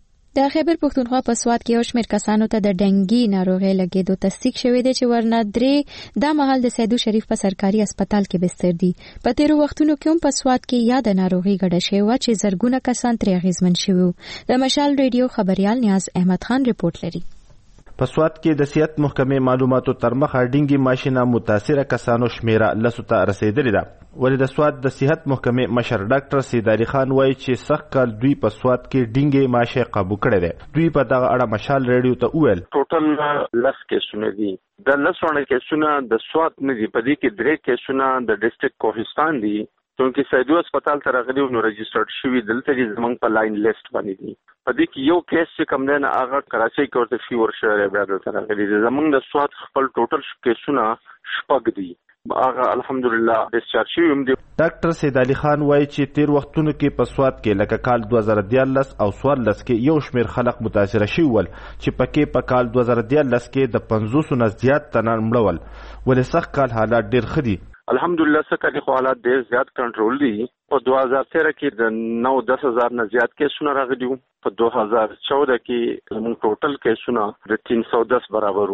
د خیبر پختونخوا په سواد کې یو شمېر کسانو ته د ډنګي ناروغۍ لګېدو تصدیق شوی دی چې ورنه درې دا مهال د سیدو شریف په سرکاري هسپتال کې بستر دي. په تیرو وختونو کې هم په سواد کې یا د ناروغۍ ګډه شوې وه چې زرګونه کسان ترې اغېزمن شوي وو. د مشال ریډیو خبريال نیاز احمد خان رپورټ لري. په سواد کې د صحت محکمې معلوماتو تر مخه ډینګي ماشینه متاثره کسانو شمیره لسو ته رسیدلې ده. ولې د سواد د صحت محکمې مشر ډاکټر سید علي خان وایي چې سخت کال دوی په سواد کې ډینګي ماشه قابو کړی دی. دوی په دغه اړه مشال ریډیو ته وویل ټوټل لس کیسونه دي. د لسونه کیسونه د سواد نه دي، په دې کې درې کیسونه د ډسټریکټ کوهستان دي چونکه سیدو هسپتال ته راغلي نو رجسټرډ شوی دلته چې زمونږ په لاین لیست باندې دي. په دې کې یو کیس چې کوم دی نه هغه کراچۍ کې ورته فیور شوی بیا دلته راغلي دي. زمونږ د سواد خپل ټوټل کیسونه شپږ دي، هغه الحمدلله ډیسچارج شوي هم دي. ډاکټر سید علي خان وایي چې تیر وختونو کې په سواد کې لکه کال دوه زره دیارلس او څوارلس کې یو شمېر خلک متاثره شوي ول چې پکې په کال دوه زره دیارلس کې د پنځوسو نه زیات تنه مړه ول. ولې سخت کال حالات ډېر ښه دي. الحمدلله سکه خو حالات ډېر زیات کنټرول دي. په دوه هزار تیرہ کې د نو دس هزار نه زیات کیسونه راغلي وو. په دوه هزار چودہ کې موږ ټوټل کیسونه د تین سو دس برابر وو.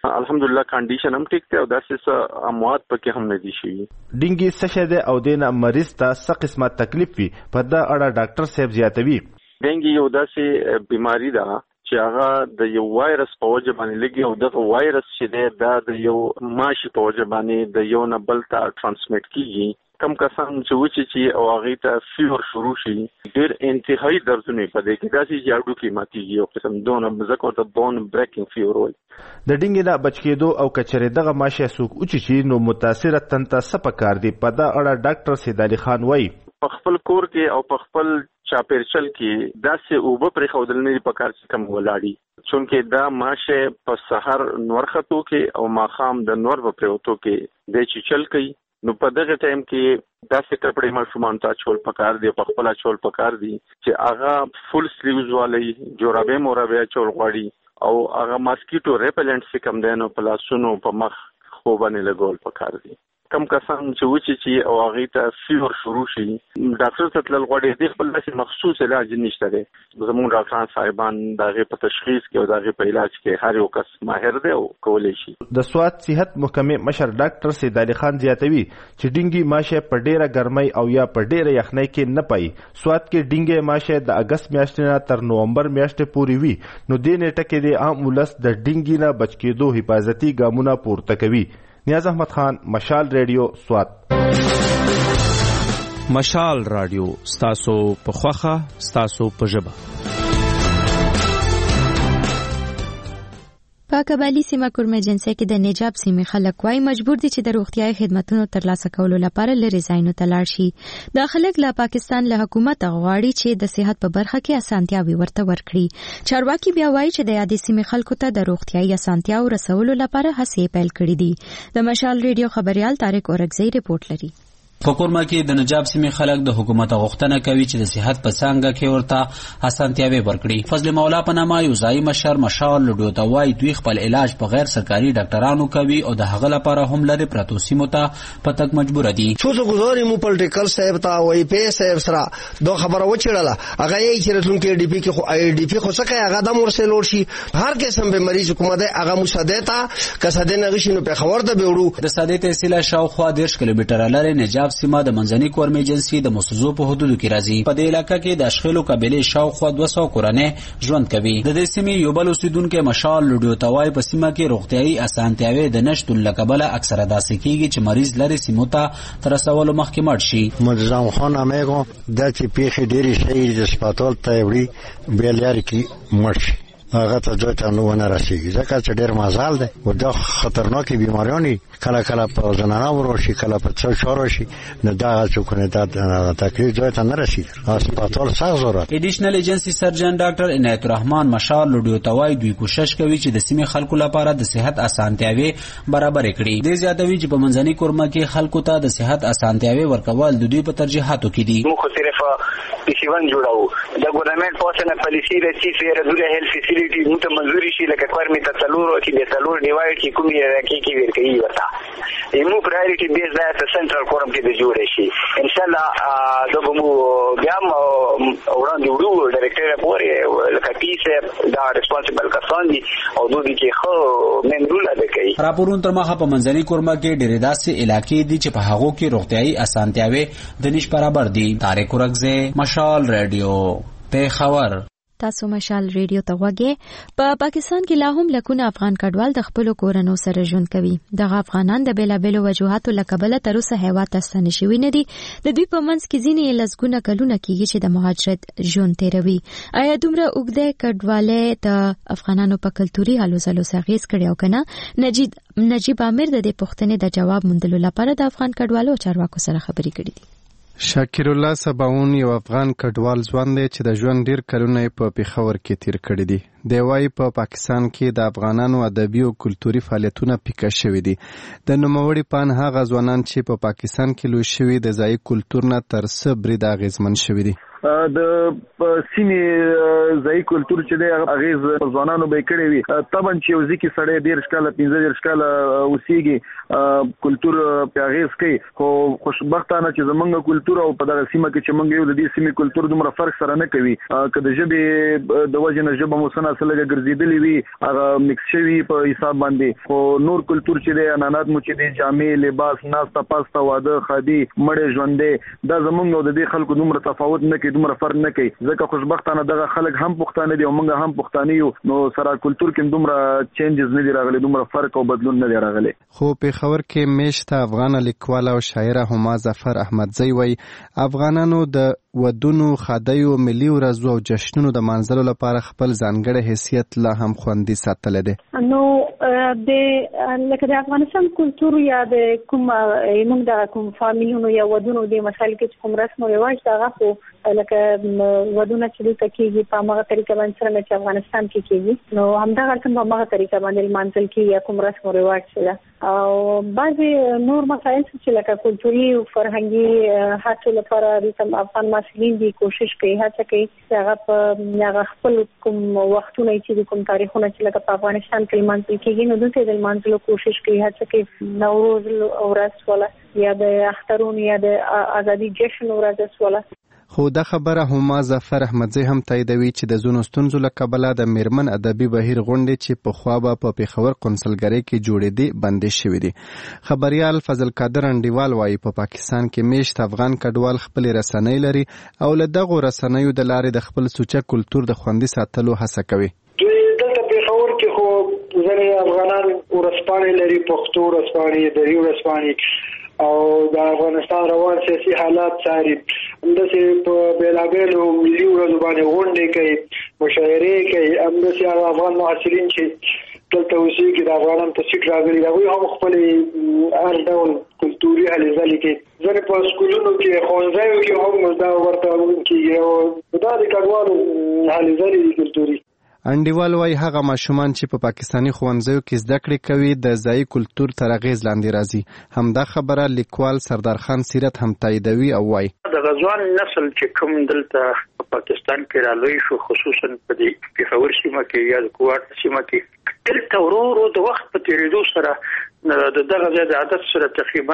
الحمدلله کنډیشن هم ټیک دی او داسې اموات پکې هم نه دي شوي. ډینګي څه شی دی او دینه مریض ته څه قسمه تکلیف وي په دا اړه ډاکټر صاحب زیاتوي. ډینګي یو داسې بیماری ده چې هغه د یو وایرس په وجه باندې لګي او دغه وایرس چې دی دا د یو ماشي په وجه باندې د یو نه بل ته ټرانسمیټ کیږي. کم کسان چې وچی چې او هغه ته فیور شروع شي ډېر انتهایی دردونه په دې کې داسې چې اډو کې ماتيږي او قسم دونه مزکو ته بون بریکینګ فیور وي. د ډینګي نه بچ کېدو او کچره دغه ماشه سوق اوچی چې نو متاثره تنته سپکار دی په دا اړه ډاکټر سید علي خان وایي په خپل کور کې او په خپل چاپیرچل کې داسې اوبه پرې خودل نه په کار چې کم ولاړی چونکه دا ماشه په سحر نور خطو کې او ماخام د نور په پروتو کې د چچل کوي. نو په دغه ټایم کې داسې کپړې ماشومان ته چول پکار دی په خپل چول پکار دی چې هغه فل سلیوز والی جورابې مورابې چول غواړي او هغه ماسکیټو ریپلنټ څخه کم دینو پلاسونو په مخ خو باندې لګول پکار دی. کم کسان چې وچی چې او هغه ته فیور شروع شي ډاکټر ته تلل غواړي د خپل لاسي مخصوص علاج نشته دی. زموږ ډاکټران صاحبان دغه په تشخیص کې او دغه په علاج کې هر یو کس ماهر دی او کولای شي. د سواد صحت محکمې مشر ډاکټر سید علي خان زیاتوي چې ډینګي ماشه په ډیره ګرمۍ او یا په ډیره یخنۍ کې نه پي. سواد کې ډینګي ماشه د اگست میاشتې نه تر نومبر میاشتې پورې وي. نو دې نیټه کې د عام ولس د ډینګي نه بچ کېدو حفاظتي ګامونه پورته کوي. نیاز احمد خان، مشال ریډیو، سوات. مشال رادیو ستاسو په خوخه ستاسو په ژبه. په قبایلی سیمه کورمجنسه کې د نجاب سیمې خلک وای مجبور دي چې د روغتیاي خدماتو ترلاسه کولو لپاره لري ځایونو ته لاړ شي. د خلک له پاکستان له حکومت غواړي چې د صحت په برخه کې اسانتیاوي ورته ورکړي. چارواکي بیا وایي چې د یادې سیمې خلکو ته د روغتیاي اسانتیاو رسولو لپاره هڅې پیل کړې دي. د مشال ریډیو خبريال طارق اورګزی ریپورت لري. په کورما کې د نجاب سیمې خلک د حکومت غوښتنه کوي چې د صحت په څنګه کې ورته اسانتیاوي ورکړي. فضل مولا په نامه یو ځای مشر مشال لډو ته وایي دوی خپل علاج په غیر سرکاري ډاکټرانو کوي او د هغه لپاره هم لري پراتو سیمو ته پتک مجبور دي. څو څو گزاري مو پولیټیکل صاحب ته وایي په صاحب سره دوه خبره وچړله هغه یې چې راتلونکي ډي پی کې خو آی ډي پی خو څه کوي هغه د مورسه لوړ شي هر قسم به مریض حکومت هغه مساعدتا کساده نه غشینو په خبر ده بیوړو. د ساده تحصیل شاوخوا دیرش کیلومتره لري نجاب سیمه د منځني کورم ایجنسی د مسوزو په حدودو کې راځي. په دې علاقې کې د اشخیلو قبیلې شاوخوا دوه سوه کورنۍ ژوند کوي. د دې سیمې یو بل اوسیدونکو مشال لډیو توای په سیمه کې روغتيایي اسانتیاوي د نشټون لکبله اکثره داسې کیږي چې مریض لري سیمو ته تر رسولو مخکې مړ شي. مرزام خان امېګو د چې پیخي ډېری شي د سپټال ته وړي بیلار کې مړ شي هغه ته ځای ته نو نه رسیږي ځکه چې ډېر مزال دی او دا خطرناکې بیماریانی کله کله په زنانه ورشي کله په څو شورو شي نه دا څوک نه دا تکلیف ځای ته نه رسیږي هسپتال سخت ضرورت. ایډیشنل ایجنسی سرجن ډاکټر عنایت الرحمن مشال لډیو توای دوی کوشش کوي چې د سیمې خلکو لپاره د صحت اسانتیاوي برابر کړي. د زیاتوي چې په منځني کورما کې خلکو ته د صحت اسانتیاوي ورکول د دوی په ترجیحاتو کې دي. مو خو صرف پیسیون جوړاو د ګورنمنت پوسنه پالیسی رسی سره د هیلث فیسیلیټي مو ته منځوري شي لکه کورمي ته تلور او چې د تلور ډیوایډ کې کومي راکې کې ورکړي وتا ایمو پرایورټي بیس د سنټرال کورم کې د جوړ شي ان شاء الله دغه مو بیا وړاندې وړو ډایرکټر پورې لکه پیسه دا ریسپانسیبل کسان دي او دوی کې خو مندوله ده کوي. راپورون تر مخه په منځني کورما کې ډېر داسې علاقې دي چې په هغو کې روغتيایي اسانتیاوي د نش برابر دي. طارق اورګزی، مشال ریډیو، پیښور. تاسو مشال ریډیو ته غوږی. په پاکستان کې لا هم لکونه افغان کډوال د خپل کورونو سره ژوند کوي. دغه افغانان د بیلابېلو وجوهاتو له کبله تر اوسه هیواد ته ستانه شوي نه دي. د دوی په منځ کې ځینې لسګونه کلونه کېږي چې د مهاجرت ژوند تیروي. آیا دومره اوږده کډوالۍ د افغانانو په کلتوري هلو ځلو اغېز کړی او که نه؟ نجیب نجیب عامر د دې پوښتنې د جواب موندلو لپاره د افغان کډوالو چارواکو سره خبرې کړې دي. شاکر الله سباون یو افغان کډوال ځوان دی چې د ژوند ډیر کلونه په پیښور کې تیر کړی دي. دی وايي په پاکستان کې د افغانانو ادبي او کلتوري فعالیتونه پیکه شوي دي. د نوموړي پان هغه ځوانان چې په پاکستان کې لوی شوي د ځایي کلتور نه تر څه برید اغېزمن شوي دي. د سیمې ځای کلتور چې دی اغیز ځوانانو به کړی وي طبعا چې یو ځکه سړی ډیر ښکاله پنځه ډیر ښکاله اوسېږي کلتور په اغیز کوي خو خوشبختانه چې زمونږ کلتور او په دغه سیمه کې چې موږ یو د دې سیمې کلتور دومره فرق سره نه کوي که د ژبې د وجې نه ژبه مو څه اصل کې ګرځیدلی وي هغه مکس شوی په حساب باندې خو نور کلچر چې دی انانات مو چې دی جامع لباس ناستا پاستا واده خادي مړې ژوندې دا زمونږ او د دې خلکو دومره تفاوت نه کوي دومره فرق نه کوي ځکه خوشبختانه دغه خلک هم پښتانه دي او موږ هم پښتانه یو نو سره کلچر کې دومره چینجز نه دي راغلي دومره فرق او بدلون نه دی راغلی خو په خبر کې میشته افغان لیکوال او شاعره هما ظفر احمدزی وای افغانانو د ودونو خادیو ملي ورځو او جشنونو د منځلو لپاره خپل ځانګړی حیثیت لا هم خوندي ساتل دي نو د لکه د افغانستان کلچر یا د کوم موږ د کوم فامیلونو یا ودونو د مسایل کې کوم رسم او رواج دا غو لکه ودونه چې د کېږي په هغه طریقه باندې سره چې افغانستان کې کېږي نو همدا رسم په هغه طریقه باندې منځل کې یا کوم رسم او رواج څه او بعضي نور مسایل چې لکه کلچوري او فرهنګي هڅو لپاره د افغان مسلمان دي کوشش کوي هڅه کوي چې هغه په هغه خپل کوم وختونه چې کوم تاریخونه چې لکه په افغانستان کې منځل کېږي نو دته د منځلو کوشش کوي هڅه کوي نوروز او ورځ ولا یا د اخترون یا د ازادي جشن ورځ ولا خو دا خبره هما ظفر احمدزی هم تاییدوي چې د زونو ستونزو له کبله د میرمن ادبي بهیر غونډې چې په خوا به په پیښور قونسلګرۍ کې جوړېدې بندې شوې دي خبريال فضل قادر انډیوال وایي په پاکستان کې میشت افغان کډوال خپل رسنۍ لري او له دغو رسنیو د لارې د خپل سوچه کلتور د خوندي ساتلو هڅه کوي دوی دلته پیښور کې خو ځینې افغانان ورسپانې لري پښتو ورسپانې دری ورسپانې او د افغانستان روان سیاسي حالات څاري همداسې په بیلابیلو ملي ورځو باندې غونډې کوي مشاعرې کوي همداسې افغان محصلین چې دلته اوسېږي د افغانانو ته سیټ راغلي دي هغوی هم خپلې هر ډول کلتوري هلې ځلې کوي ځینې په سکولونو کې ښوونځیو کې هم دا ورته کېږي او دا د کډوالو هلې ځلې دي کلتوري انډیوال وای هغه ماشومان چې په پاکستانی ښوونځیو کې زده کړې کوي د ځایي کلتور تر اغېز لاندې راځي همدا خبره لیکوال سردار خان سیرت هم تاییدوي او وای د غزوان نسل چې کوم دلته په پاکستان کې رالوی شو خصوصا په دې پیښور سیمه کې یا د کوټ سیمه کې دلته ورو د وخت په تیریدو سره د دغه ځای د عادت سره تقریبا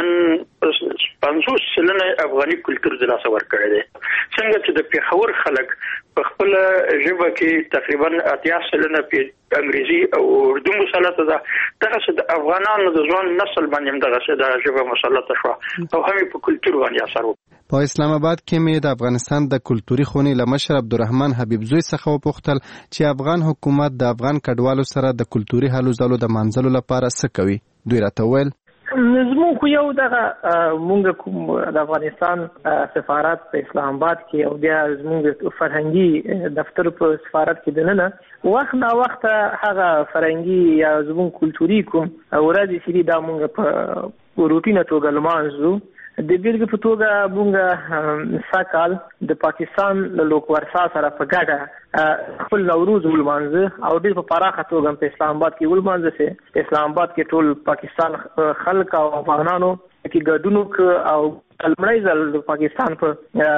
پنځوس سلنه افغاني کلتور د لاسه ورکړی دی څنګه چې د پیښور خلک په خپل ژبه کې تقریبا اتیا سلنه په انګریزي او اردو مسلط ده دغه د افغانانو د ځوان نسل باندې دغه د ژبه مسلط شو او هم په کلتور باندې اثر وکړ په اسلام آباد کې مې د افغانستان د کلتوري خونې لمشر عبدالرحمن حبیب زوی څخه وپوښتل چې افغان حکومت د افغان کډوالو سره د کلتوري هلو ځلو د منځلو لپاره څه کوي دوی راته وویل زموږ خو یو دغه مونږ کوم د افغانستان سفارت په اسلام آباد کې او بیا زموږ فرهنګي دفتر په سفارت کې دننه وخت نا وخت هغه فرهنګي یا زموږ کلتوري کوم ورځې چې دا مونږ په روټینه توګه لمانځو د بیلګې په توګه مونږ ساکال د پاکستان له لوکورسا سره په ګډه خپل نوروز ولمانځه او ډېر په پراخه توګه په اسلام آباد کې ولمانځه سي په اسلام آباد کې ټول پاکستان خلک او افغانانو کې ګډون او المړی ځل د پاکستان په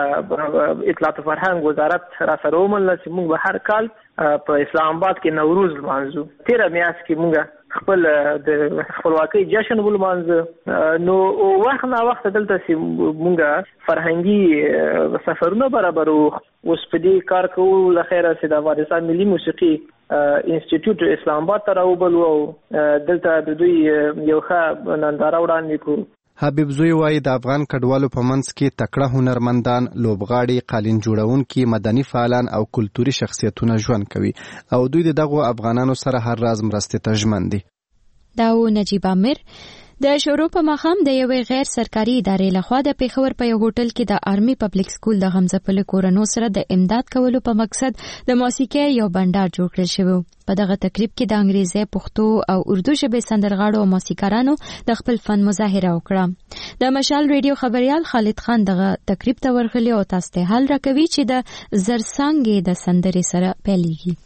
اطلاعات او فرهنګ وزارت را سره ومنل چې موږ به هر کال په اسلام آباد کې نوروز لمانځو تیر میاشت کې موږ خپل د خپلواکۍ جشن ولمانځه نو وخت نا وخت دلته چې موږ فرهنګي سفرونه برابرو اوس په دې کار کوو لخيره چې د افغانستان ملي موسیقي انسټیټیوټ اسلام آباد ته راوبلو او دلته د دوی یو ښه ننداره وړاندې کړو حبیب زوی وایي د افغان کډوالو په منځ کې تکړه هنرمندان لوبغاړي قالین جوړونکي مدني فعالان او کلتوري شخصیتونه ژوند کوي او دوی دغه افغانانو سره هر راز مرستې ته ژمن دي دا و نجیب امیر د شروع په مخام د یوې غیر سرکاري ادارې لخوا د پیښور په یو هوټل کې د آرمي پبلک سکول د حمزه پل کورنو سره د امداد کولو په مقصد د موسیقي یو بندر جوړ کړل شوی په دغه تقریب کې د انګریزي پښتو او اردو ژبې سندرغاړو او موسیقارانو د خپل فن مظاهره وکړه د مشال ریډیو خبريال خالد خان دغه تقریب ته ورغلی او تاسو ته حل راکوي چې د زرسانګې د سندرې سره پیلېږي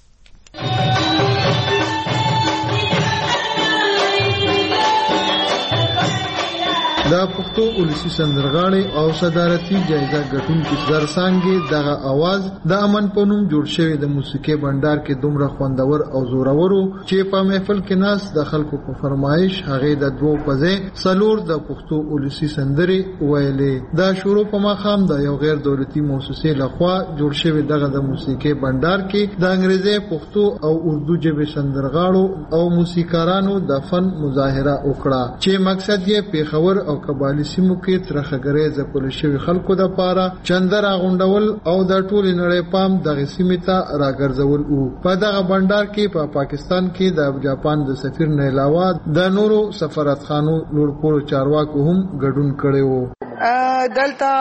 د پښتو ولسی سندرغاړي او صدارتي جایزه ګټونکي زرسانګي دغه आवाज د امن په نوم جوړ شوی د موسیقي بندر کې دومره خوندور او زورورو چې په محفل کې ناس د خلکو په فرمایش هغه د دوه پځې سلور د پښتو ولسی سندري ویلې دا شروع په مخام د یو غیر دولتي مؤسسې لخوا جوړ شوی دغه د موسیقي بندر کې د انګریزي پښتو او اردو ژبې سندرغاړو او موسیقارانو د فن مظاهره وکړه چې مقصد یې پیښور او قبایلی سیمو کې ترخګرې ځپل شوی خلکو د پاره چندر غونډول او د ټولې نړۍ پام دغه سیمې ته راګرځول او په دغه بندر کې په پا پاکستان کې د جاپان د سفیر نه علاوه د نورو سفارتخانو لوړپوړو چارواکو هم ګډون کړي وو.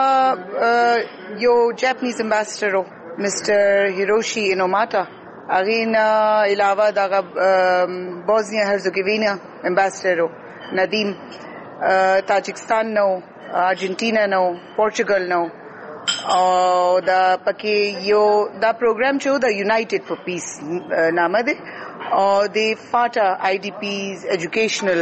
دلته یو جاپانیز امباسډر مسټر هیروشي انوماټا اغینا علاوه دغه بوسنیا هرزګوینا امباسډر ندیم تاجکستان نو ارجنټینا نو پورچوګل نو او دا پکې یو دا پروګرام چې دا یونایټډ فور پیس نامه ده او د فاټا آی ډی پیز ایجوکیشنل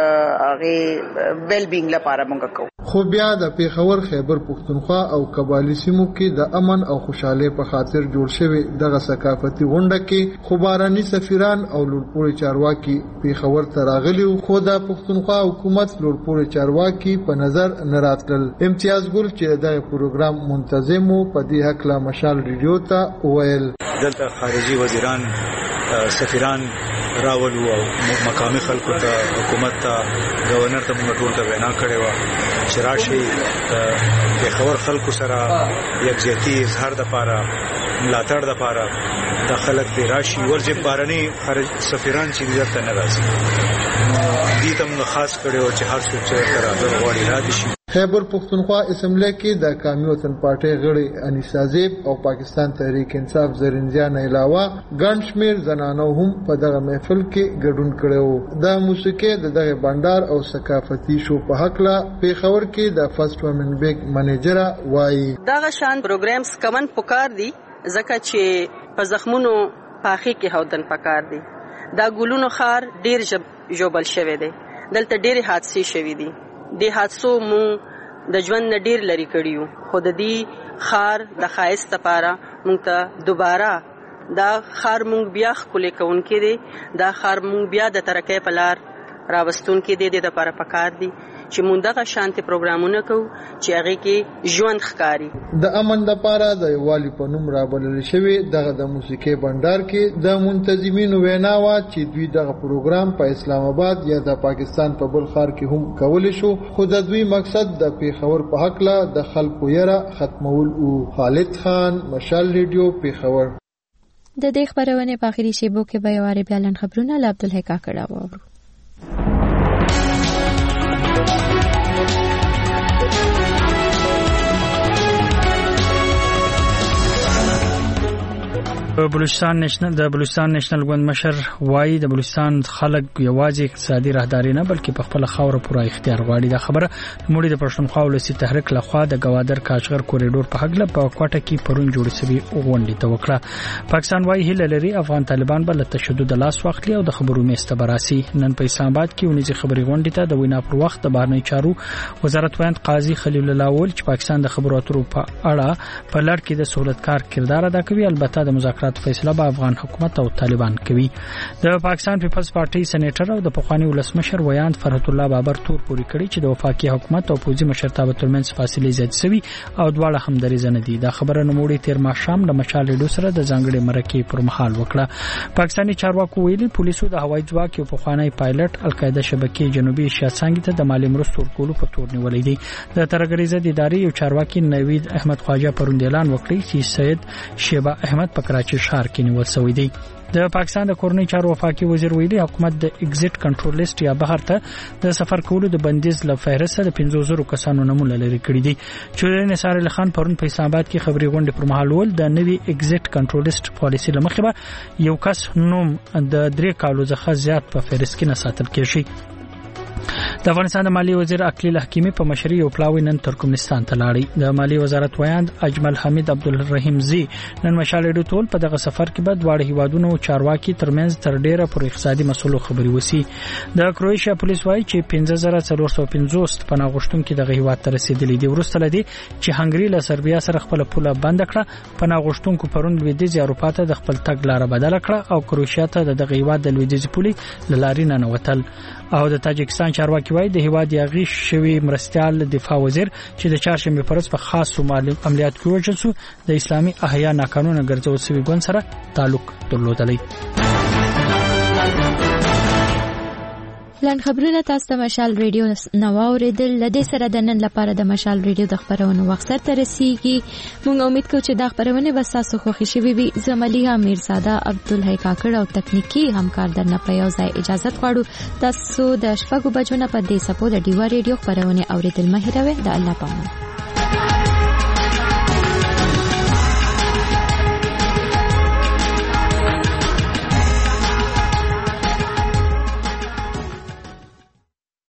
هغه ویل بینګ لپاره موږ کوو. خو بیا د پیښور خیبر پښتونخوا او قبایلی سیمو کې د امن او خوشاله په خاطر جوړ شوی دغه ثقافتي غونډه کې خبراني سفیران او لوړپوړي چارواکي پیښور ته راغلي خو د پښتونخوا حکومت لوړپوړي چارواکي په نظر نه راتل. امتیاز ګل چې دغه پروګرام منتظم په دې حق لا مشال ریډیو ته ویل دلته خارجي وزیران سفیران راولو او مقامی خلکو ته حکومت ته گورنر ته موږ ټول ته وینا کړې و چې راشي د پیښور خلکو سره یکجهتي اظهار د پاره ملاتړ د پاره د خلک د راشي ورځ بارني خارج سفیران چې دلته نه راځي نو دې ته موږ خاص کړو چې هر څوک چې تر هغه وړي را دي. خیبر پختونخوا اسمبلی کې د قومي وطن پارټي غړي انیسا زیب او پاکستان تحریک انصاف زرنجان علاوه ګڼ شمېر زنانو هم په دغه محفل کې ګډون کړو. د موسیقي د دغه بندر او ثقافتي شو په حق لا پیښور کې د فرست ومن بیگ منیجر وایي دغه شان پروګرامز کمن پکار دي ځکه چې په زخمونو پاخي کې هودن پکار دي. دا ګلونو خار ډیر جوبل شوی دی دلته ډیر حادثې شوي دي د حادثو مونږ د ژوند نه ډیر لري کړیو خو د دې خار د خایست لپاره مونږ ته دوباره دا خار مونږ بیا خپل کوونکې دي دا خار مونږ بیا د ترقۍ په لار راوستون کې دي د لپاره پکار دي چې مونږ دغه شانتي پروګرامونه کوو چې هغه کې ژوند ښکاری. د امن لپاره د یووالي په نوم رابلل شوی دغه د موسیقي بندر کې د منتظمینو وینا وا چې دوی دغه پروګرام په اسلام آباد یا د پاکستان په بل ښار کې هم کول شو خو د دوی مقصد د پیښور په حق لا د خلکو یره ختمول او. خالد خان مشال ریډیو پیښور. د دې خبرونه په اخیری شیبو کې به یواري بیان خبرونه ل عبدالحق کاکړه وورو. بلوچستان نېشنل د بلوچستان نېشنل ګوند مشر وایي د بلوچستان خلک یوازې اقتصادي راهداري نه بلکې په خپل خاور پوره اختیار غواړي. دا خبره موږ د پښتونخوا ولسی تحریک لخوا د گوادر کاشغر کوریډور په حق له په کوټه کې پرون جوړ شوی غونډه ته وکړه. پاکستان وایي هله لري افغان طالبان بل تشدد لاس واخلي او د خبرو میسته براسي. نن په اسلام آباد کې ونیزي خبري غونډه ته د وینا پر وخت د بهرنی چارو وزارت وایي قاضي خلیل الله ول چې پاکستان د خبرو اترو په اړه په لړ کې د سہولتکار کردار ادا کوي. البته د مذاکرات فیصله به افغان حکومت او طالبان کوي. د پاکستان پیپلز پارټي سېنیټر او د پخوانی ولسمشر ویاند فرحت الله بابر تور پوری کړی چې د وفاقي حکومت او پوزي مشرتابه ترمنځ فاصله زیات شوي او دواړه هم درې نه دي. دا خبره نوموړي تیر ماښام د مشال ریډیو سره د ځانګړي مرکې پر مهال وکړه. پاکستاني چارواکو ویلي پولیسو د هوایي ځواک یو پخوانی پایلټ القاعده شبکې جنوبي ایشیا څنګه ته د مالی مرستو ورکولو په تور نیولې دي. د ترګریزه د ادارې یو چارواکي نوید احمد خواجه پروند اعلان وکړی چې سید شیبا احمد په کراچي ښار کې نیول شوی دی. د پاکستان د کورنۍ چارو وفاقي وزیر ویلي حکومت د ایگزیټ کنټرول لیست یا بهر ته د سفر کولو د بندیز له فهرست د پنځه زره کسانو نمونه لري کړی دي. چودري نثار علي خان پرون په اسلام آباد کې خبري غونډه پر مهال ول د نوي ایگزیټ کنټرول لیست پالیسي لمخه به یو کس نوم د درې کالو څخه زیات په فهرست کې نه ساتل کېږي. د افغانستان د مالی وزیر اقلیل حکیمی په مشرۍ یو پلاوی نن ترکمنستان ته لاړی. د مالی وزارت ویاند اجمل حمید عبدالرحیم زی نن مشال ریډیو ټول په دغه سفر کې به دواړه هیوادونو چارواکي ترمنځ تر ډیره پر اقتصادي مسلو خبري وسی. د کروشیا پولیس وایي چې پنځه زره څلور سوه پنځوس پناه غوښتونکي دغه هیواد ته رسیدلي دي. وروسته لدی چې هنګري له سربیا سره خپل پوله بند کړه، پناه غوښتونکو پرون لویدیځ اروپا ته د خپل تګ لار بدل کړه او کروشیا ته د دغه هیواد د لویدیځ پولې لاري نه نوتل. او د تاجکستان چارواکي وایي د هیواد یاغي شوی مرستيال دفاع وزیر چې د چهارشنبه پرځ په خاص سومالي عملیات کې وژل شو د اسلامي احیا ناقانونه ګرځول شوی ګوند سره تعلق درلودلی. لاند خبرونه تاسو ته مشال ریډیو نواوریدل. لدې سره د نن لپاره د مشال ریډیو د خبرونو وخت سره رسیدي. موږ امید کوو چې دا خبرونه به تاسو خوښ شي. وي زملیها میرزاده عبدالحی کاکړ او تکنیکی همکار درنه په یو ځای اجازه غواړو. تاسو د شپږو بجو نه په دې سپو د ډیوا ریډیو خبرونه اوریدل مه هیروئ. د الله پامان.